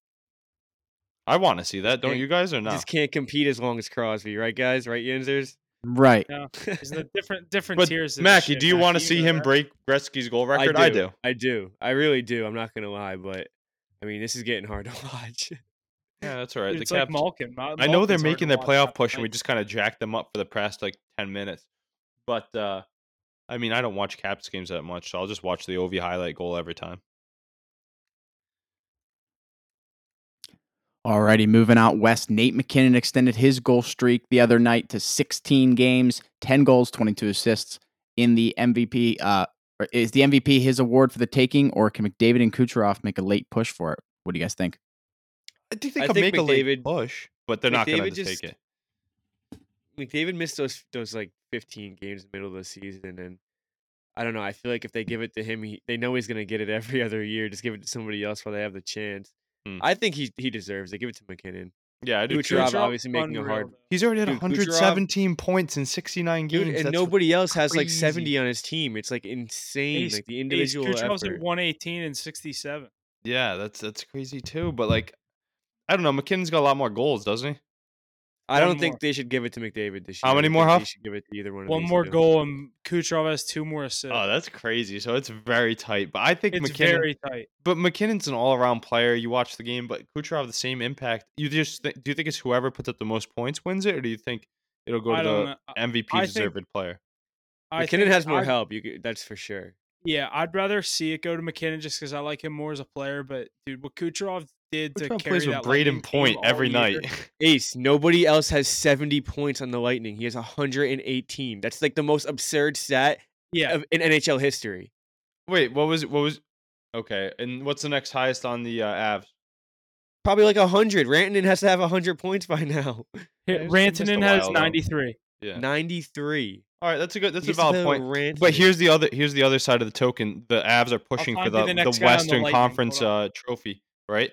I want to see that. Don't you guys or not? Just can't compete as long as Crosby, right, guys? Right, Yinzers? Right. Yeah. Isn't it different but tiers? Mackie, do you want to see him break Gretzky's goal record? I do. I really do. I'm not gonna lie, but I mean, this is getting hard to watch. Yeah, that's all right. Dude, it's like Malkin. I know they're making their playoff push, and we just kind of jacked them up for the past 10 minutes. But I mean, I don't watch Caps games that much, so I'll just watch the Ovi highlight goal every time. Alrighty, moving out west, Nate MacKinnon extended his goal streak the other night to 16 games, 10 goals, 22 assists in the MVP. Is the MVP his award for the taking, or can McDavid and Kucherov make a late push for it? What do you guys think? I think they could make a late push, but they're not going to take it. McDavid missed those like 15 games in the middle of the season, and I don't know. I feel like if they give it to him, they know he's going to get it every other year. Just give it to somebody else while they have the chance. I think he deserves it. Give it to McKinnon. Yeah, I do. Kucherov obviously making a hard. He's already had 117 points in 69 games, and nobody else has like 70 on his team. It's like insane. Like the individual Kucherov's effort. at 118 and 67. Yeah, that's crazy too. But like, I don't know. McKinnon's got a lot more goals, doesn't he? I don't think they should give it to McDavid this year. How many more, Huff? They should give it to either one of these. One more goal, and Kucherov has 2 more assists. Oh, that's crazy. So it's very tight. But I think it's McKinnon, very tight. But McKinnon's an all-around player. You watch the game, but Kucherov the same impact. You just do you think it's whoever puts up the most points wins it, or do you think it'll go to the MVP deserved player? McKinnon has more help. That's for sure. Yeah, I'd rather see it go to McKinnon just because I like him more as a player. But dude, what Kucherov did to carry plays with that Braden Point every night. Ace, nobody else has 70 points on the Lightning. He has 118. That's like the most absurd stat in NHL history. Wait, what was okay, and what's the next highest on the Avs? Probably like 100. Rantanen has to have 100 points by now. Rantanen has 93. Yeah. 93. All right, that's a valid point. But here's the other side of the token. The Avs are pushing for the Western Conference trophy, right?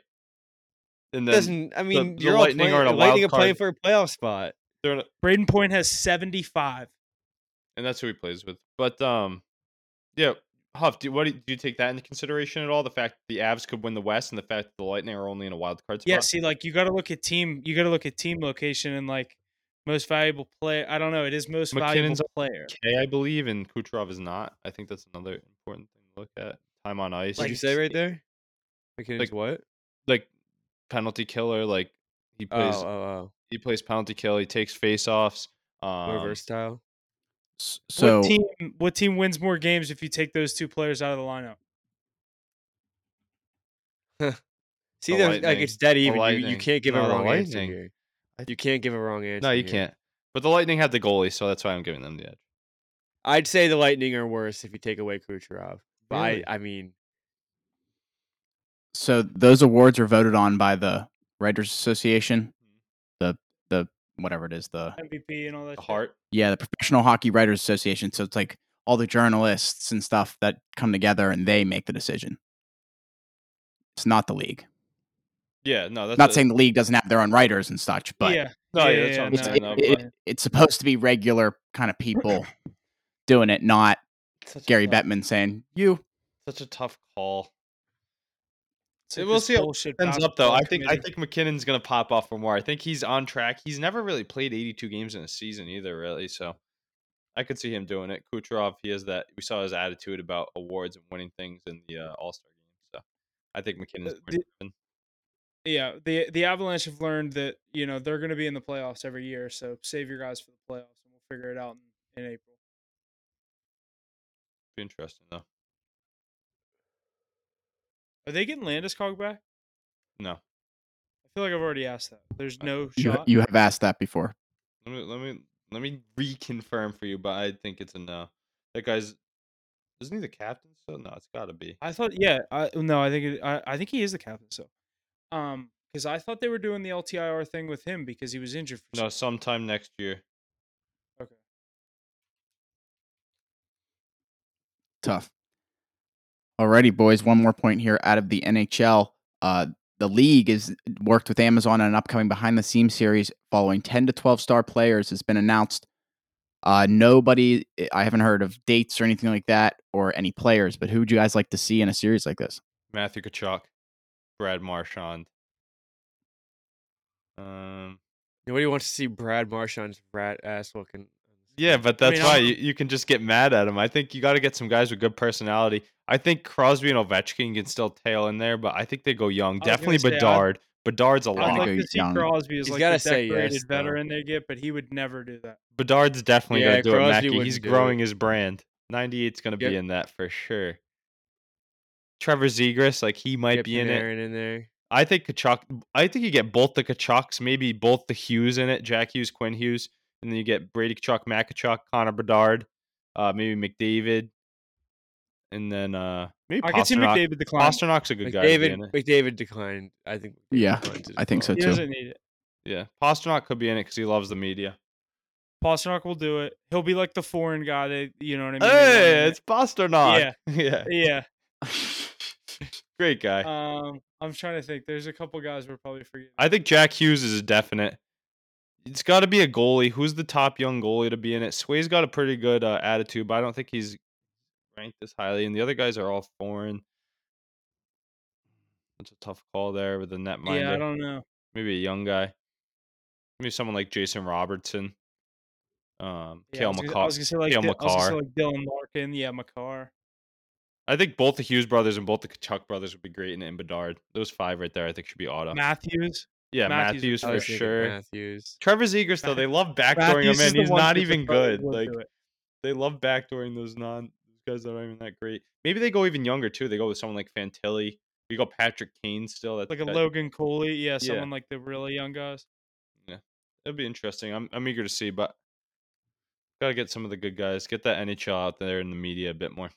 And then you're Lightning are playing for a playoff spot. Braden Point has 75, and that's who he plays with. But yeah, Huff, do you take that into consideration at all? The fact that the Avs could win the West, and the fact that the Lightning are only in a wild card spot. Yeah, see, like you got to look at team location and like most valuable player. I don't know. It is most valuable player. K, I believe, and Kucherov is not. I think that's another important thing to look at. Time on ice. What did you say right there? McKinnon's what? Like penalty killer. Like he plays. He plays penalty kill. He takes face-offs. More versatile. So what team wins more games if you take those 2 players out of the lineup? See, like it's dead even. You can't give a wrong answer here. You can't give a wrong answer. No, you can't. But the Lightning had the goalie, so that's why I'm giving them the edge. I'd say the Lightning are worse if you take away Kucherov. But really? I mean, so those awards are voted on by the Writers Association, the whatever it is, the MVP and all that. The Hart. Yeah, the Professional Hockey Writers Association. So it's like all the journalists and stuff that come together and they make the decision. It's not the league. Yeah, no, that's not saying the league doesn't have their own writers and such, but it's supposed to be regular kind of people doing it, not Gary Bettman saying you. Such a tough call. We'll see how it ends up, though. I think McKinnon's going to pop off for more. I think he's on track. He's never really played 82 games in a season either, really. So I could see him doing it. Kucherov, he has that. We saw his attitude about awards and winning things in the All-Star game. So I think McKinnon's Yeah, the Avalanche have learned that they're going to be in the playoffs every year. So save your guys for the playoffs, and we'll figure it out in April. Be interesting though. Are they getting Landeskog back? No. I feel like I've already asked that. There's no shot. You have asked that before. Let me reconfirm for you, but I think it's a no. That guy's isn't he the captain? So no, it's got to be. I thought I think he is the captain. So, because I thought they were doing the LTIR thing with him because he was injured. No, sometime next year. Okay. Tough. Alrighty, boys. One more point here out of the NHL. The league is worked with Amazon on an upcoming behind-the-scenes series following 10 to 12-star players has been announced. Nobody, I haven't heard of dates or anything like that or any players, but who would you guys like to see in a series like this? Matthew Tkachuk, Brad Marchand. Nobody wants to see Brad Marchand's rat ass looking on Yeah, but that's why you can just get mad at him. I think you got to get some guys with good personality. I think Crosby and Ovechkin can still tail in there, but I think they go young. Definitely Bedard. Bedard's a lot. I'd like to see Crosby as like the decorated veteran they get, but he would never do that. Bedard's definitely going to do it, Mackie. He's growing his brand. 98's going to be in that for sure. Trevor Zegras, like he might be in it. In there. I think Tkachuk. I think you get both the Tkachuks, maybe both the Hughes in it. Jack Hughes, Quinn Hughes, and then you get Brady Tkachuk, Matt Tkachuk, Connor Bedard, maybe McDavid, and then maybe I can see McDavid decline. Pasternak's a good guy. McDavid declined. I think. I think so too. He doesn't need it. Yeah, Pasternak could be in it because he loves the media. Pasternak will do it. He'll be like the foreign guy that you know what I mean. Hey, it's Pasternak. Yeah. Great guy. I'm trying to think. There's a couple guys we're probably forgetting. I think Jack Hughes is a definite. It's got to be a goalie. Who's the top young goalie to be in it? Sway's got a pretty good attitude, but I don't think he's ranked this highly. And the other guys are all foreign. That's a tough call there with the netminder. Yeah, I don't know. Maybe a young guy. Maybe someone like Jason Robertson. Cale Makar. I was gonna say like Dylan Larkin. Yeah, Makar. I think both the Hughes brothers and both the Tkachuk brothers would be great in Bedard. Those 5 right there, I think, should be auto. Matthews. Yeah, Matthews for sure. Matthews. Trevor Zegras, though, they love backdooring him, and he's not even good. Like they love backdooring those guys that aren't even that great. Maybe they go even younger too. They go with someone like Fantilli. You go Patrick Kane still. That's like a Logan Cooley. Yeah, someone like the really young guys. Yeah, it'd be interesting. I'm eager to see, but gotta get some of the good guys. Get that NHL out there in the media a bit more.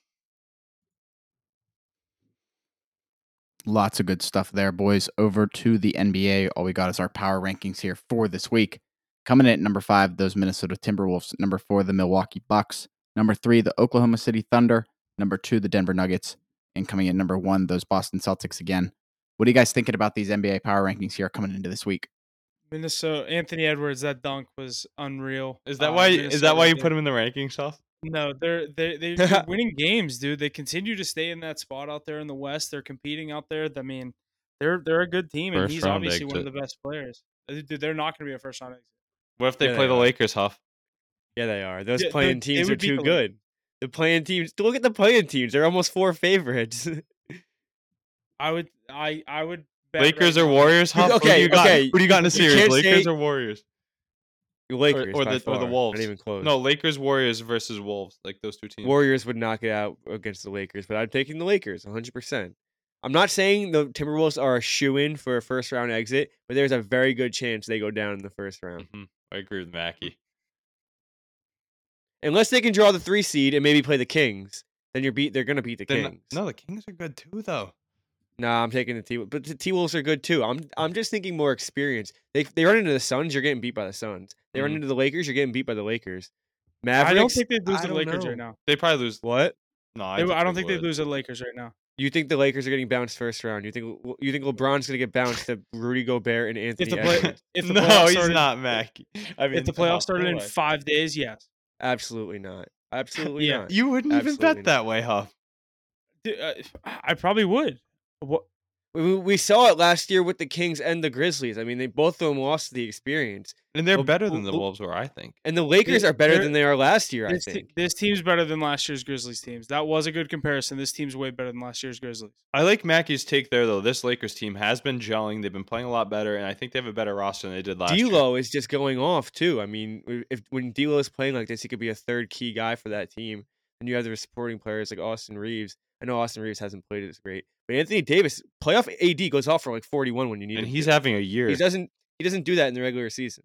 Lots of good stuff there, boys. Over to the NBA. All we got is our power rankings here for this week. Coming in at number 5, those Minnesota Timberwolves. Number 4, the Milwaukee Bucks. Number 3, the Oklahoma City Thunder. Number 2, the Denver Nuggets. And coming in at number 1, those Boston Celtics again. What are you guys thinking about these NBA power rankings here coming into this week? Minnesota, Anthony Edwards, that dunk was unreal. Is that why you put him in the rankings, Huff? No, they're winning games, dude. They continue to stay in that spot out there in the West. They're competing out there. I mean, they're a good team, and he's obviously one of the best players. Dude, they're not going to be a first round exit. What if they play the Lakers, Huff? Yeah, they are. Those playing teams are too good. The playing teams. Look at the playing teams. They're almost 4 favorites. I would bet Lakers or Warriors, Huff? Okay, Who do you got in the series? Lakers or Warriors? Lakers or the Wolves. Not even close. No, Lakers, Warriors versus Wolves. Like those two teams. Warriors would knock it out against the Lakers, but I'm taking the Lakers 100%. I'm not saying the Timberwolves are a shoo-in for a first-round exit, but there's a very good chance they go down in the first round. Mm-hmm. I agree with Mackie. Unless they can draw the 3 seed and maybe play the Kings, then they're going to beat the Kings. No, the Kings are good too, though. Nah, I'm taking the T-Wolves. But the T-Wolves are good too. I'm just thinking more experience. They run into the Suns, you're getting beat by the Suns. They run into the Lakers, you're getting beat by the Lakers. Mavericks, I don't think they lose to the Lakers right now. They probably lose. What? No, I don't think they lose to the Lakers right now. You think the Lakers are getting bounced first round? You think LeBron's going to get bounced to Rudy Gobert and Anthony Edwards? No, he's not, Mackie. I mean, if the playoffs started in 5 days, yes. Absolutely not. Absolutely not. You wouldn't even bet that way, huh? I probably would. What? We saw it last year with the Kings and the Grizzlies. I mean, both of them lost the experience. And they're better than the Wolves were, I think. And the Lakers are better than they are last year, I think. This team's better than last year's Grizzlies teams. That was a good comparison. This team's way better than last year's Grizzlies. I like Mackey's take there, though. This Lakers team has been gelling. They've been playing a lot better, and I think they have a better roster than they did last year. D'Lo is just going off, too. I mean, when D'Lo is playing like this, he could be a third key guy for that team. And you have the supporting players like Austin Reeves. I know Austin Reeves hasn't played as great, but Anthony Davis, playoff AD goes off for like 41 when you need him. And he's having a year. He doesn't do that in the regular season.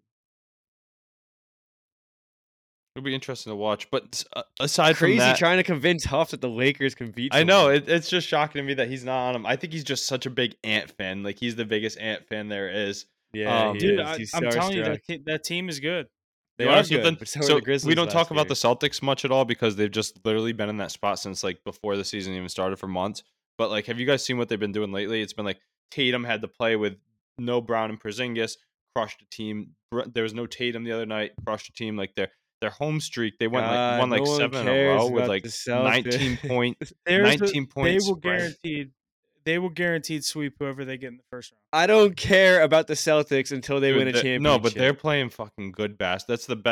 It'll be interesting to watch. But aside from that, crazy trying to convince Huff that the Lakers can beat. I know it's just shocking to me that he's not on him. I think he's just such a big Ant fan. Like he's the biggest Ant fan there is. Yeah, dude, I'm telling you that team is good. They are good, but so we don't talk about the Celtics much at all because they've just literally been in that spot since like before the season even started for months. But like, have you guys seen what they've been doing lately? It's been like Tatum had to play with no Brown and Porzingis, crushed a team. There was no Tatum the other night, crushed a team. Like their home streak, they won like 7 in a row with like 19 points. 19 points. They will guaranteed sweep whoever they get in the first round. I don't care about the Celtics until they win a championship. No, but they're playing fucking good basketball. That's the best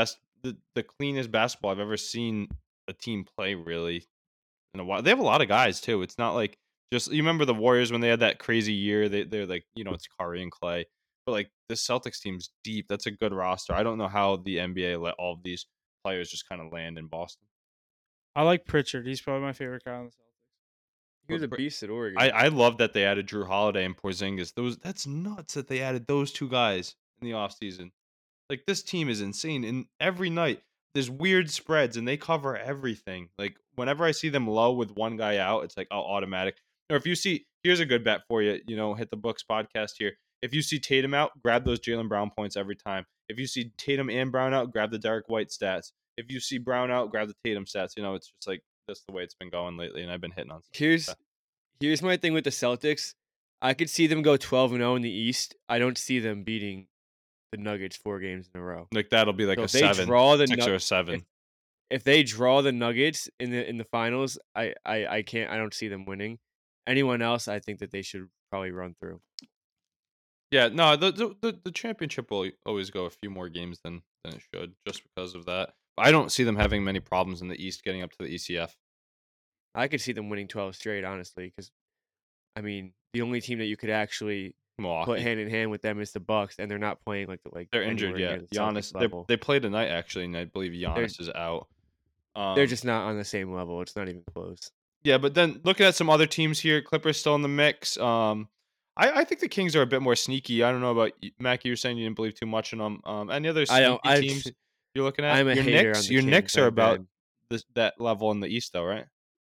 the cleanest basketball I've ever seen a team play really in a while. They have a lot of guys too. It's not like just you remember the Warriors when they had that crazy year. They're like it's Curry and Clay, but like the Celtics team's deep. That's a good roster. I don't know how the NBA let all of these players just kind of land in Boston. I like Pritchard. He's probably my favorite guy on the Celtics. He was a beast at Oregon. I love that they added Drew Holiday and Porzingis. That's nuts that they added those two guys in the offseason. Like this team is insane. And every night there's weird spreads and they cover everything. Like whenever I see them low with one guy out, it's like automatic. Or if you see, here's a good bet for you. Hit the books podcast here. If you see Tatum out, grab those Jaylen Brown points every time. If you see Tatum and Brown out, grab the Derek White stats. If you see Brown out, grab the Tatum stats. It's just like that's the way it's been going lately, and I've been hitting on. Here's my thing with the Celtics. I could see them go 12-0 in the East. I don't see them beating the Nuggets 4 games in a row. Like that'll be like so a 7, or a 7. If they draw the Nuggets in the finals, I don't see them winning. Anyone else, I think that they should probably run through. Yeah, no, the championship will always go a few more games than it should, just because of that. I don't see them having many problems in the East getting up to the ECF. I could see them winning 12 straight, honestly, because the only team that you could actually put hand in hand with them is the Bucks, and they're not playing like they're injured yet. Giannis, they played tonight actually, and I believe Giannis is out. They're just not on the same level. It's not even close. Yeah, but then looking at some other teams here, Clippers still in the mix. I think the Kings are a bit more sneaky. I don't know about Mac. You were saying you didn't believe too much in them. Any other sneaky teams you're looking at? I'm a hater on the Kings. Knicks are about that level in the East, though, right?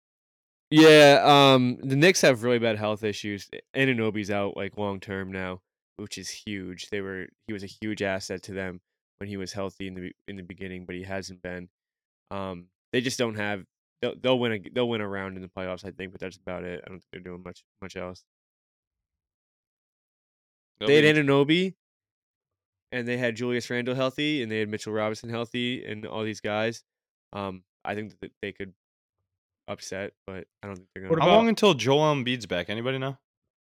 Yeah. The Knicks have really bad health issues. Anunoby's out like long term now, which is huge. He was a huge asset to them when he was healthy in the beginning, but he hasn't been. They just don't have. They'll win a round in the playoffs, I think, but that's about it. I don't think they're doing much else. They had Anunoby, and they had Julius Randle healthy, and they had Mitchell Robinson healthy, and all these guys. I think that they could upset, but I don't think they're going to. How long until Joel Embiid's back? Anybody know?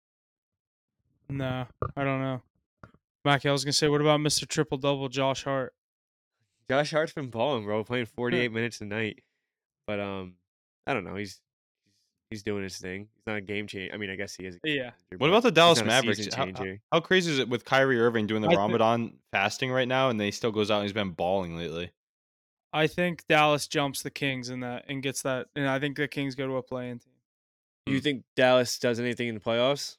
No, I don't know. Mackie, I was going to say, what about Mr. Triple-Double, Josh Hart? Josh Hart's been balling, bro, playing 48 minutes a night. But I don't know. He's doing his thing. He's not a game changer. I guess he is. What about the Dallas Mavericks? How crazy is it with Kyrie Irving doing the Ramadan fasting right now, and he still goes out and he's been balling lately? I think Dallas jumps the Kings in that and gets that, and I think the Kings go to a play-in team. Do you think Dallas does anything in the playoffs?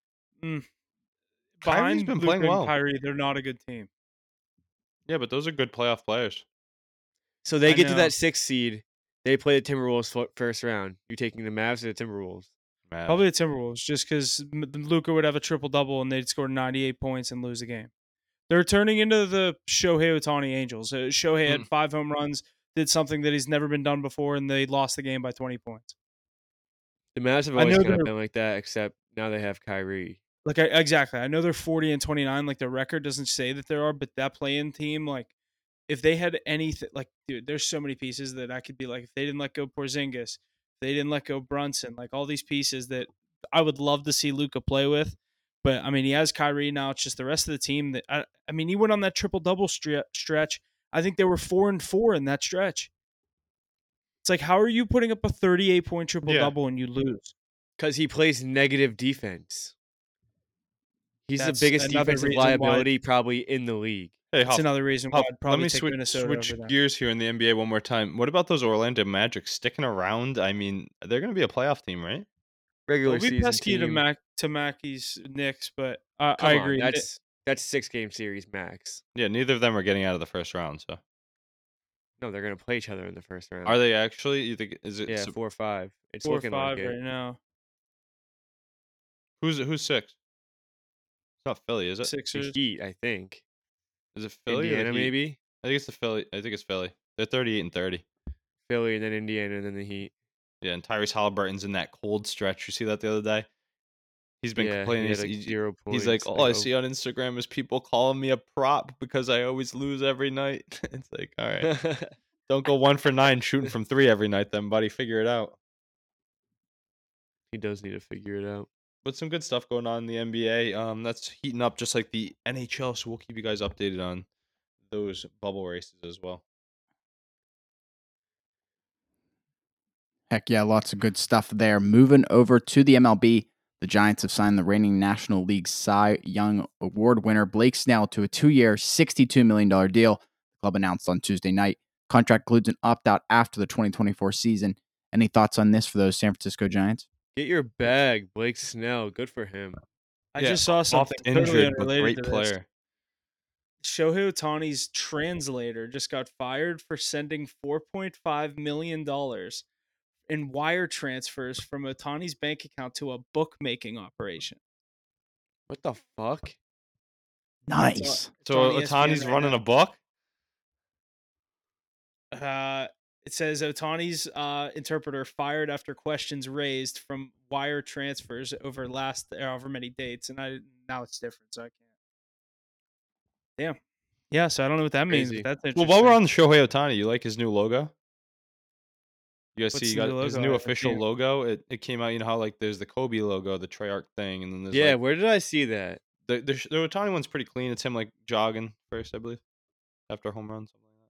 Kyrie's been playing well. Kyrie, they're not a good team. Yeah, but those are good playoff players. So they get to that 6th seed. They play the Timberwolves first round. You taking the Mavs or the Timberwolves? Mavs. Probably the Timberwolves, just because Luka would have a triple-double and they'd score 98 points and lose the game. They're turning into the Shohei Ohtani Angels. Shohei had 5 home runs, did something that he's never been done before, and they lost the game by 20 points. The Mavs have always kind of been like that, except now they have Kyrie. Exactly. I know they're 40-29. Like, the record doesn't say that there are, but that play-in team, like, if they had anything, like, dude, there's so many pieces that I could be like, if they didn't let go Porzingis, if they didn't let go Brunson, like all these pieces that I would love to see Luka play with. But, he has Kyrie now. It's just the rest of the team that, he went on that triple-double stretch. I think they were 4-4 in that stretch. It's like, how are you putting up a 38-point triple-double and you lose? Because he plays negative defense. He's the biggest defensive liability probably in the league. Hey, that's another reason why I'd probably take Minnesota switch gears here in the NBA one more time. What about those Orlando Magic sticking around? They're going to be a playoff team, right? Regular season team. It'll be pesky to Mackey's Knicks, but I agree. That's 6-game series max. Yeah, neither of them are getting out of the first round, so. No, they're going to play each other in the first round. Are they actually? You think is it? Yeah, 4-5. It's 4-5 like right now. Who's 6? It's not Philly, is it? Sixers. The Heat, I think. Is it Philly? Indiana, maybe? I think it's the Philly. I think it's Philly. They're 38-30. Philly, and then Indiana, and then the Heat. Yeah, and Tyrese Halliburton's in that cold stretch. You see that the other day? He's been complaining. He had like 0 points. He's like, all I see on Instagram is people calling me a prop because I always lose every night. It's like, all right. Don't go 1 for 9 shooting from 3 every night then, buddy. Figure it out. He does need to figure it out. But some good stuff going on in the NBA. That's heating up just like the NHL, so we'll keep you guys updated on those bubble races as well. Heck yeah, lots of good stuff there. Moving over to the MLB, the Giants have signed the reigning National League Cy Young Award winner Blake Snell to a 2-year, $62 million deal. The club announced on Tuesday night. Contract includes an opt-out after the 2024 season. Any thoughts on this for those San Francisco Giants? Get your bag, Blake Snell. Good for him. I just saw something totally unrelated to this. Player. Shohei Ohtani's translator just got fired for sending $4.5 million in wire transfers from Ohtani's bank account to a bookmaking operation. What the fuck? Nice. So Ohtani's running a book? It says Ohtani's interpreter fired after questions raised from wire transfers over however many dates, and now it's different, so I can't. Damn. Yeah, so I don't know what that means. But that's interesting. Well, while we're on the Shohei Ohtani, you like his new logo? You guys see he got his new official logo? It came out, you know how like there's the Kobe logo, the Treyarch thing, and then there's where did I see that? The Ohtani one's pretty clean. It's him like jogging first, I believe, after a home run, something like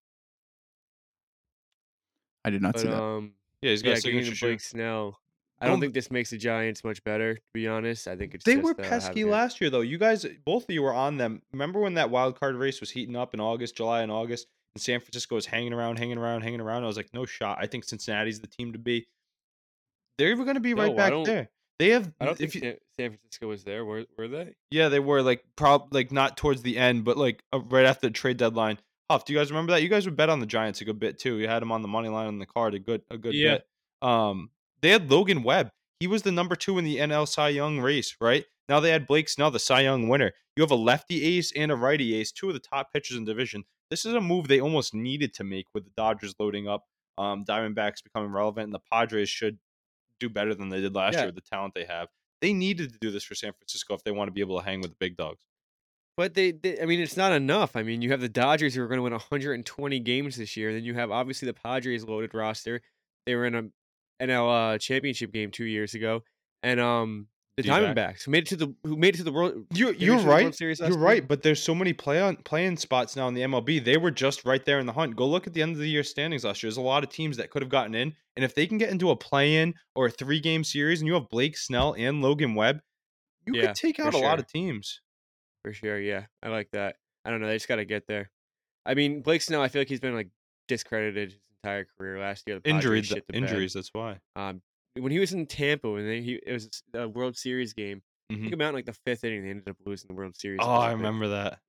that. I did not see that. Yeah, he's got a signature Blake Snell. I don't think this makes the Giants much better, to be honest. I think they were pesky last year, though. You guys, both of you were on them. Remember when that wild card race was heating up in July and August, and San Francisco was hanging around? I was like, no shot. I think Cincinnati's the team to be. They're going to be right back there. They have. I don't think San Francisco was there. Were they? Yeah, they were like not towards the end, but like right after the trade deadline. Huff, do you guys remember that? You guys would bet on the Giants a good bit too. You had them on the money line on the card a good bit. They had Logan Webb. He was the number 2 in the NL Cy Young race, right? Now they had Blake Snell, the Cy Young winner. You have a lefty ace and a righty ace, 2 of the top pitchers in the division. This is a move they almost needed to make with the Dodgers loading up, Diamondbacks becoming relevant, and the Padres should do better than they did last year with the talent they have. They needed to do this for San Francisco if they want to be able to hang with the big dogs. But I mean, it's not enough. I mean, you have the Dodgers who are going to win 120 games this year. Then you have obviously the Padres loaded roster. They were in a NL championship game 2 years ago, and the Diamondbacks who made it to the World. You're right. World Series you're right. But there's so many playing spots now in the MLB. They were just right there in the hunt. Go look at the end of the year standings last year. There's a lot of teams that could have gotten in, and if they can get into a play-in or a 3-game series, and you have Blake Snell and Logan Webb, you could take out a lot of teams. For sure, yeah, I like that. I don't know. They just got to get there. I mean, Blake Snell, I feel like he's been like discredited his entire career last year. Injuries, that's why. When he was in Tampa, it was a World Series game. He came out in like the 5th inning. They ended up losing the World Series. Oh, I remember that.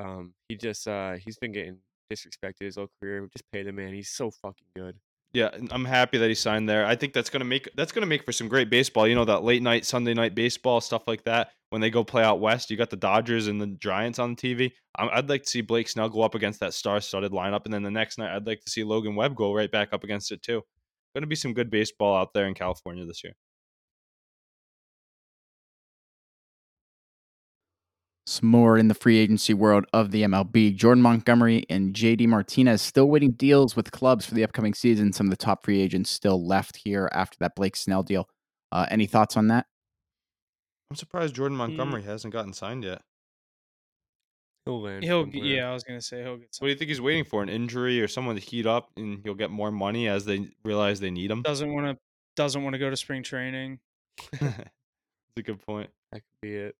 He's been getting disrespected his whole career. Just pay the man. He's so fucking good. Yeah, I'm happy that he signed there. I think that's gonna make for some great baseball. You know, that late night Sunday night baseball stuff like that. When they go play out west, you got the Dodgers and the Giants on the TV. I'd like to see Blake Snell go up against that star-studded lineup, and then the next night I'd like to see Logan Webb go right back up against it too. Going to be some good baseball out there in California this year. Some more in the free agency world of the MLB. Jordan Montgomery and JD Martinez still waiting deals with clubs for the upcoming season. Some of the top free agents still left here after that Blake Snell deal. Any thoughts on that? I'm surprised Jordan Montgomery hasn't gotten signed yet. I was going to say he'll get signed. What do you think he's waiting for? An injury or someone to heat up and he'll get more money as they realize they need him? Doesn't want to go to spring training. That's a good point. That could be it.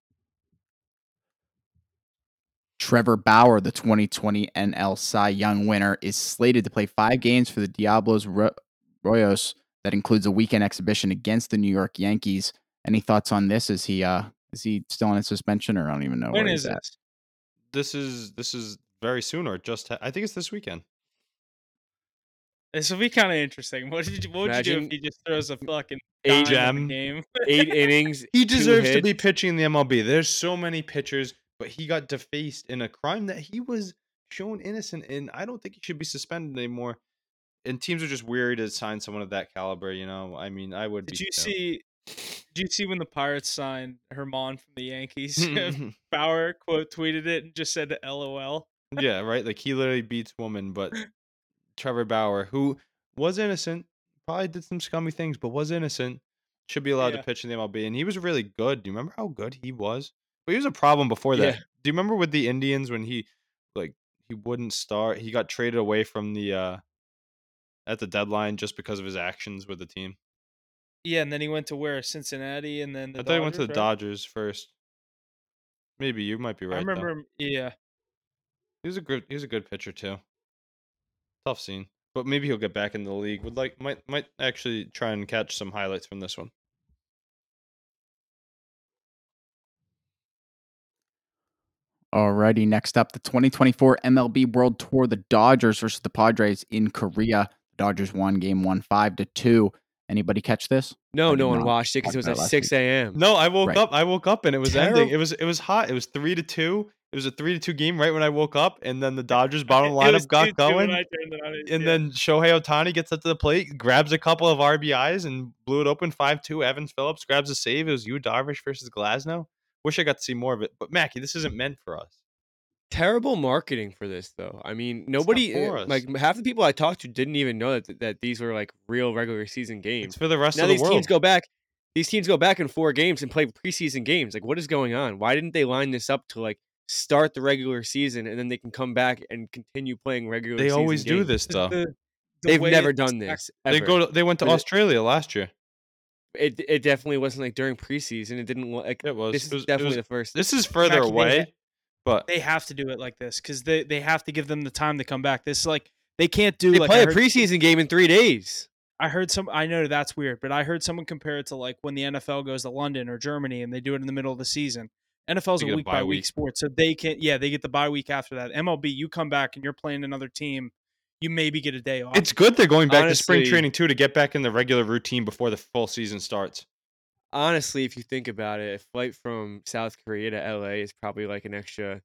Trevor Bauer, the 2020 NL Cy Young winner, is slated to play 5 games for the Diablos Rojos. That includes a weekend exhibition against the New York Yankees. Any thoughts on this? Is he still on his suspension, or I don't even know when where is he's it? at? This is very soon, or just I think it's this weekend. This will be kind of interesting. What would you do if he just throws a fucking 8 game? 8 innings. He deserves to be pitching in the MLB. There's so many pitchers, but he got defaced in a crime that he was shown innocent in. I don't think he should be suspended anymore. And teams are just weary to sign someone of that caliber. You know, I mean, I would. Did you see when the Pirates signed Herman from the Yankees? Bauer quote tweeted it and just said LOL. Yeah, right. Like he literally beats woman, but Trevor Bauer, who was innocent, probably did some scummy things, but was innocent, should be allowed to pitch in the MLB. And he was really good. Do you remember how good he was? But he was a problem before that. Do you remember with the Indians when he wouldn't start? He got traded away from the at the deadline just because of his actions with the team. Yeah, and then he went to where? Cincinnati, and then I thought he went to the Dodgers first. Maybe you might be right. I remember him. Yeah, he was a good pitcher too. Tough scene, but maybe he'll get back in the league. Might actually try and catch some highlights from this one. Alrighty, next up, the 2024 MLB World Tour, the Dodgers versus the Padres in Korea. The Dodgers won game 1, 5-2. Anybody catch this? No one watched it because it was at 6 a.m. No, I woke up and it was ending. It was hot. It was 3-2. It was a 3-2 game right when I woke up, and then the Dodgers bottom lineup got going. And then Shohei Ohtani gets up to the plate, grabs a couple of RBIs, and blew it open 5-2. Evans Phillips grabs a save. It was Yu Darvish versus Glasnow. Wish I got to see more of it. But Mackie, this isn't meant for us. Terrible marketing for this, though. I mean, nobody, like half the people I talked to didn't even know that these were like real regular season games. It's for the rest of the world. These teams go back in 4 games and play preseason games. Like, what is going on? Why didn't they line this up to like start the regular season and then they can come back and continue playing regular season games? They always do this, though. They've never done this. Ever. They went to Australia last year. It definitely wasn't like during preseason. It didn't like it was. This is definitely the first. This is further away, but they have to do it like this because they have to give them the time to come back. This is like they can't do. They like play a preseason game in 3 days. I know that's weird, but I heard someone compare it to like when the NFL goes to London or Germany and they do it in the middle of the season. NFL's a week by week sport, so they can they get the bye week after that. MLB, you come back and you're playing another team. You maybe get a day off. It's good they're going back to spring training too to get back in the regular routine before the full season starts. Honestly, if you think about it, a flight from South Korea to LA is probably like an extra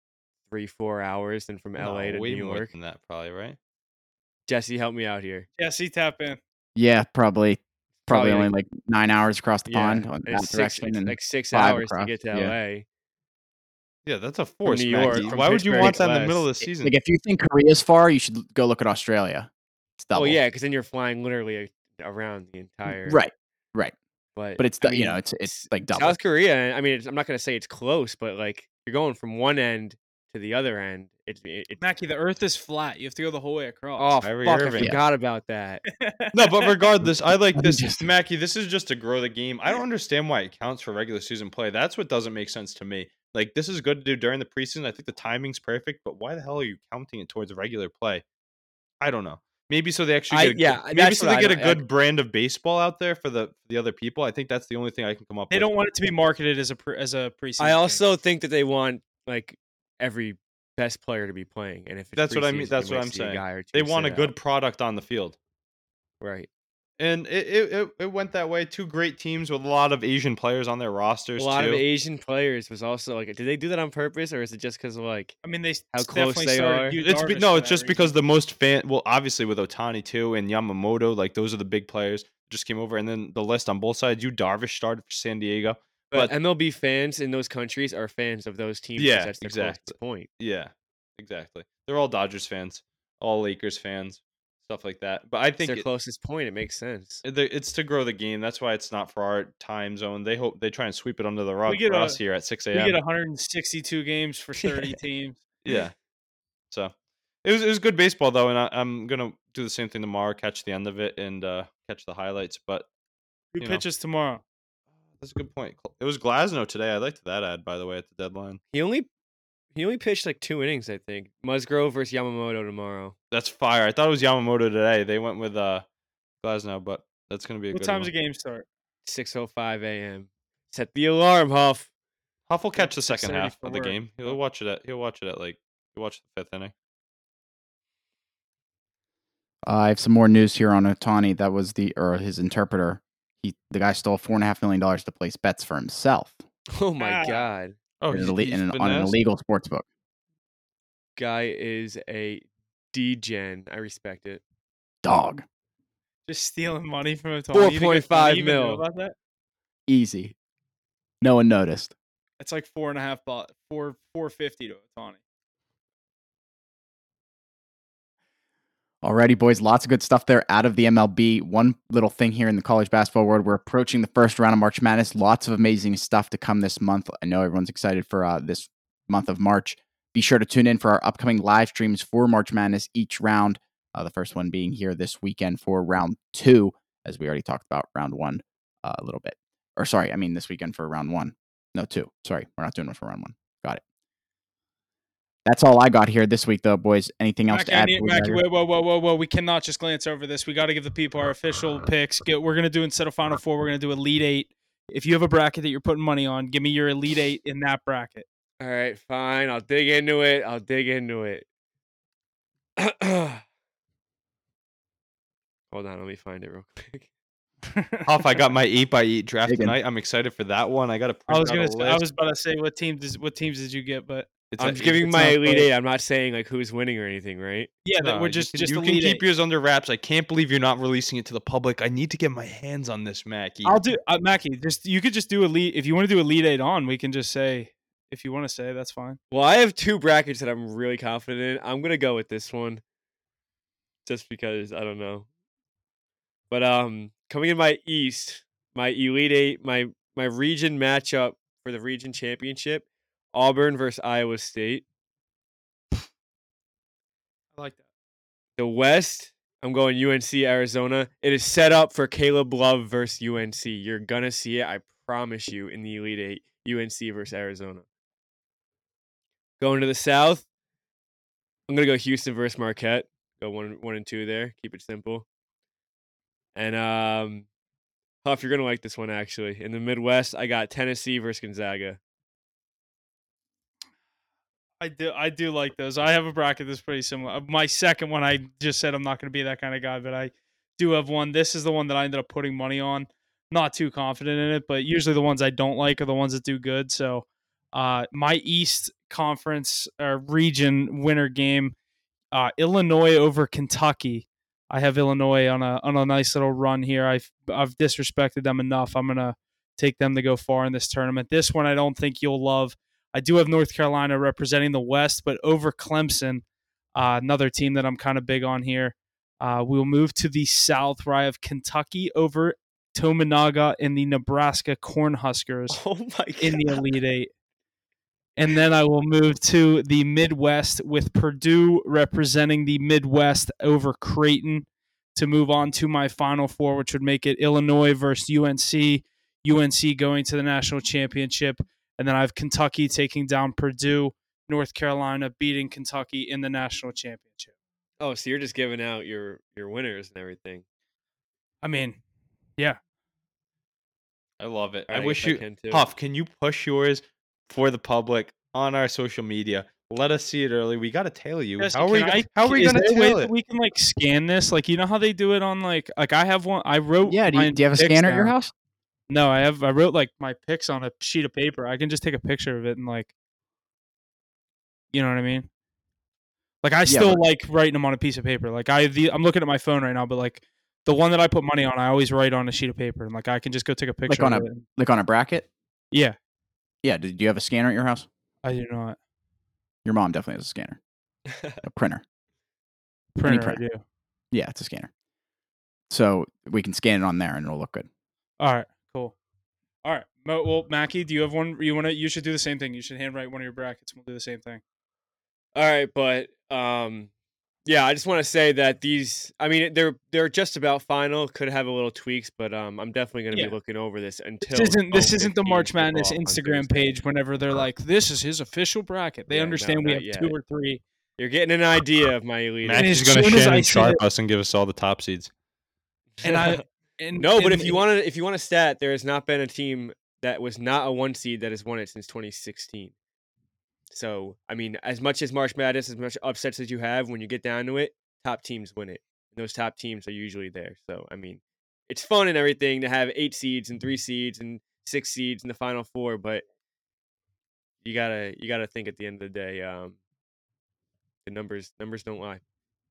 3-4 hours than from LA to New York. More than that, probably, right? Jesse, help me out here. Jesse, tap in. Yeah, probably only like 9 hours across the pond on that direction, and like 6 hours to get to LA. Yeah, that's a force. New York. Why would you want that in the middle of the season? Like, if you think Korea's far, you should go look at Australia. It's double. Well, yeah, because then you're flying literally around the entire. Right. But it's it's like double. South Korea. I mean, I'm not gonna say it's close, but like you're going from one end to the other end. It's Mackie, the Earth is flat. You have to go the whole way across. Oh, fuck! I forgot about that. No, but regardless, I like this, Mackie. This is just to grow the game. I don't understand why it counts for regular season play. That's what doesn't make sense to me. Like, this is good to do during the preseason. I think the timing's perfect, but why the hell are you counting it towards regular play? I don't know. Maybe so they actually get a good brand of baseball out there for the other people. I think that's the only thing I can come up with. They don't want it to be marketed as a preseason. I also think that they want like every best player to be playing, and if it's that's what I mean. That's what I'm saying. They want a good product on the field, right? And it went that way. 2 great teams with a lot of Asian players on their rosters. A lot of Asian players was also like. Did they do that on purpose, or is it just because of like? I mean, how close they are. It's just because the most fan. Well, obviously with Ohtani too and Yamamoto, like those are the big players just came over, and then the list on both sides. Yu Darvish started for San Diego, but MLB fans in those countries are fans of those teams. Yeah, that's the closest point. Yeah, exactly. They're all Dodgers fans, all Lakers fans. Stuff like that, but I think it's their closest point. It makes sense. It's to grow the game. That's why it's not for our time zone. They hope they try and sweep it under the rug for us here at 6 a.m. We get 162 games for 30 teams. Yeah, so it was good baseball though, and I'm gonna do the same thing tomorrow. Catch the end of it and catch the highlights. But who pitches tomorrow? That's a good point. It was Glasnow today. I liked that ad, by the way, at the deadline. He only pitched like 2 innings, I think. Musgrove versus Yamamoto tomorrow. That's fire. I thought it was Yamamoto today. They went with Glasnow, but that's going to be a good one. What time's the game start? 6:05 a.m. Set the alarm, Huff. Huff will catch the second half of the game. He'll watch it at the 5th inning. I have some more news here on Ohtani. That was his interpreter. The guy stole $4.5 million to place bets for himself. Oh my God. Oh, on an illegal sports book. Guy is a degen. I respect it. Dog. Just stealing money from Ohtani. 4.5 mil. Know about that? Easy. No one noticed. It's like $4.50 to Ohtani. Alrighty, boys. Lots of good stuff there out of the MLB. One little thing here in the college basketball world. We're approaching the first round of March Madness. Lots of amazing stuff to come this month. I know everyone's excited for this month of March. Be sure to tune in for our upcoming live streams for March Madness each round. The first one being here this weekend for round 2, as we already talked about round 1 a little bit. Or sorry, I mean this weekend for round 1. No, 2. Sorry, we're not doing it for round 1. Got it. That's all I got here this week, though, boys. Anything else to add? Mackie, whoa. We cannot just glance over this. We got to give the people our official picks. We're going to do, instead of Final Four, we're going to do Elite 8. If you have a bracket that you're putting money on, give me your Elite 8 in that bracket. All right, fine. I'll dig into it. Hold on, let me find it real quick. Off, I got my 8x8 draft tonight. I'm excited for that one. I got to. I was about to say what teams did you get, but I'm giving my Elite 8. I'm not saying like who's winning or anything, right? Yeah, no, we're just you can keep yours under wraps. I can't believe you're not releasing it to the public. I need to get my hands on this, Mackie. I'll do Mackie. You could just do Elite. If you want to do Elite 8 on, we can just say. If you want to say, that's fine. Well, I have 2 brackets that I'm really confident in. I'm gonna go with this one, just because I don't know. But coming in my East, my Elite 8, my region matchup for the region championship, Auburn versus Iowa State. I like that. The West, I'm going UNC Arizona. It is set up for Caleb Love versus UNC. You're gonna see it, I promise you, in the Elite 8, UNC versus Arizona. Going to the South, I'm gonna go Houston versus Marquette. Go 1 and 2 there. Keep it simple. And Huff, you're gonna like this one actually. In the Midwest, I got Tennessee versus Gonzaga. I do like those. I have a bracket that's pretty similar. My second one, I just said I'm not going to be that kind of guy, but I do have one. This is the one that I ended up putting money on. Not too confident in it, but usually the ones I don't like are the ones that do good. So my East Conference region winner game, Illinois over Kentucky. I have Illinois on a nice little run here. I've disrespected them enough. I'm gonna take them to go far in this tournament. This one I don't think you'll love. I do have North Carolina representing the West, but over Clemson, another team that I'm kind of big on here. We'll move to the South, where I have Kentucky over Tominaga and the Nebraska Cornhuskers in the Elite 8. And then I will move to the Midwest with Purdue representing the Midwest over Creighton to move on to my Final Four, which would make it Illinois versus UNC, UNC going to the national championship. And then I have Kentucky taking down Purdue, North Carolina beating Kentucky in the national championship. Oh, so you're just giving out your winners and everything. I mean, yeah. I love it. I wish you, Huff, can you push yours for the public on our social media? Let us see it early. We got to tail you. Yes, how are we going to tail it? We can like scan this. Like, you know how they do it on like I have one. I wrote. Yeah. Do you have a scanner at your house? No, I wrote like my picks on a sheet of paper. I can just take a picture of it and like, you know what I mean? Like I still like writing them on a piece of paper. Like I'm looking at my phone right now, but like the one that I put money on, I always write on a sheet of paper, and like I can just go take a picture. Like on a bracket. Yeah. Yeah. Do you have a scanner at your house? I do not. Your mom definitely has a scanner. A printer. Printer. I do. Yeah, it's a scanner. So we can scan it on there, and it'll look good. All right. Cool. All right. Well, Mackie, do you have one? You should do the same thing. You should handwrite one of your brackets. We'll do the same thing. All right, but yeah, I just want to say that these, I mean, they're just about final. Could have a little tweaks, but I'm definitely going to be looking over this until this isn't the March Madness Instagram page. Whenever they're like, this is his official bracket, they understand we have 2 or 3. You're getting an idea of my Elite. Matt's going to Shannon Sharp us and give us all the top seeds. But if you want to stat, there has not been a team that was not a 1 seed that has won it since 2016. So, I mean, as much as March Madness, as much upsets as you have, when you get down to it, top teams win it. And those top teams are usually there. So, I mean, it's fun and everything to have 8 seeds and 3 seeds and 6 seeds in the Final Four, but you gotta think at the end of the day, the numbers don't lie.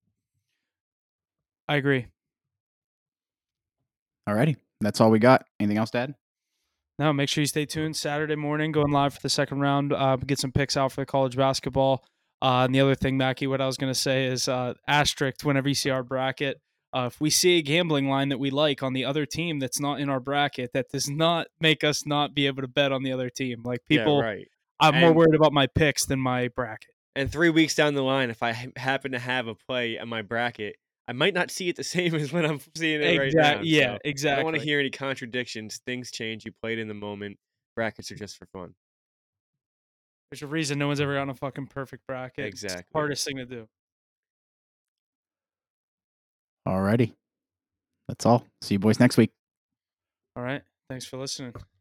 I agree. Alrighty, that's all we got. Anything else to add? No, make sure you stay tuned. Saturday morning, going live for the second round. Get some picks out for the college basketball. And the other thing, Mackie, what I was going to say is asterisk whenever you see our bracket. If we see a gambling line that we like on the other team that's not in our bracket, that does not make us not be able to bet on the other team. Like people, I'm more worried about my picks than my bracket. And 3 weeks down the line, if I happen to have a play on my bracket I might not see it the same as when I'm seeing it right now. Yeah, exactly. I don't want to hear any contradictions. Things change. You play it in the moment. Brackets are just for fun. There's a reason no one's ever gotten a fucking perfect bracket. Exactly. It's the hardest thing to do. Alrighty. That's all. See you boys next week. All right. Thanks for listening.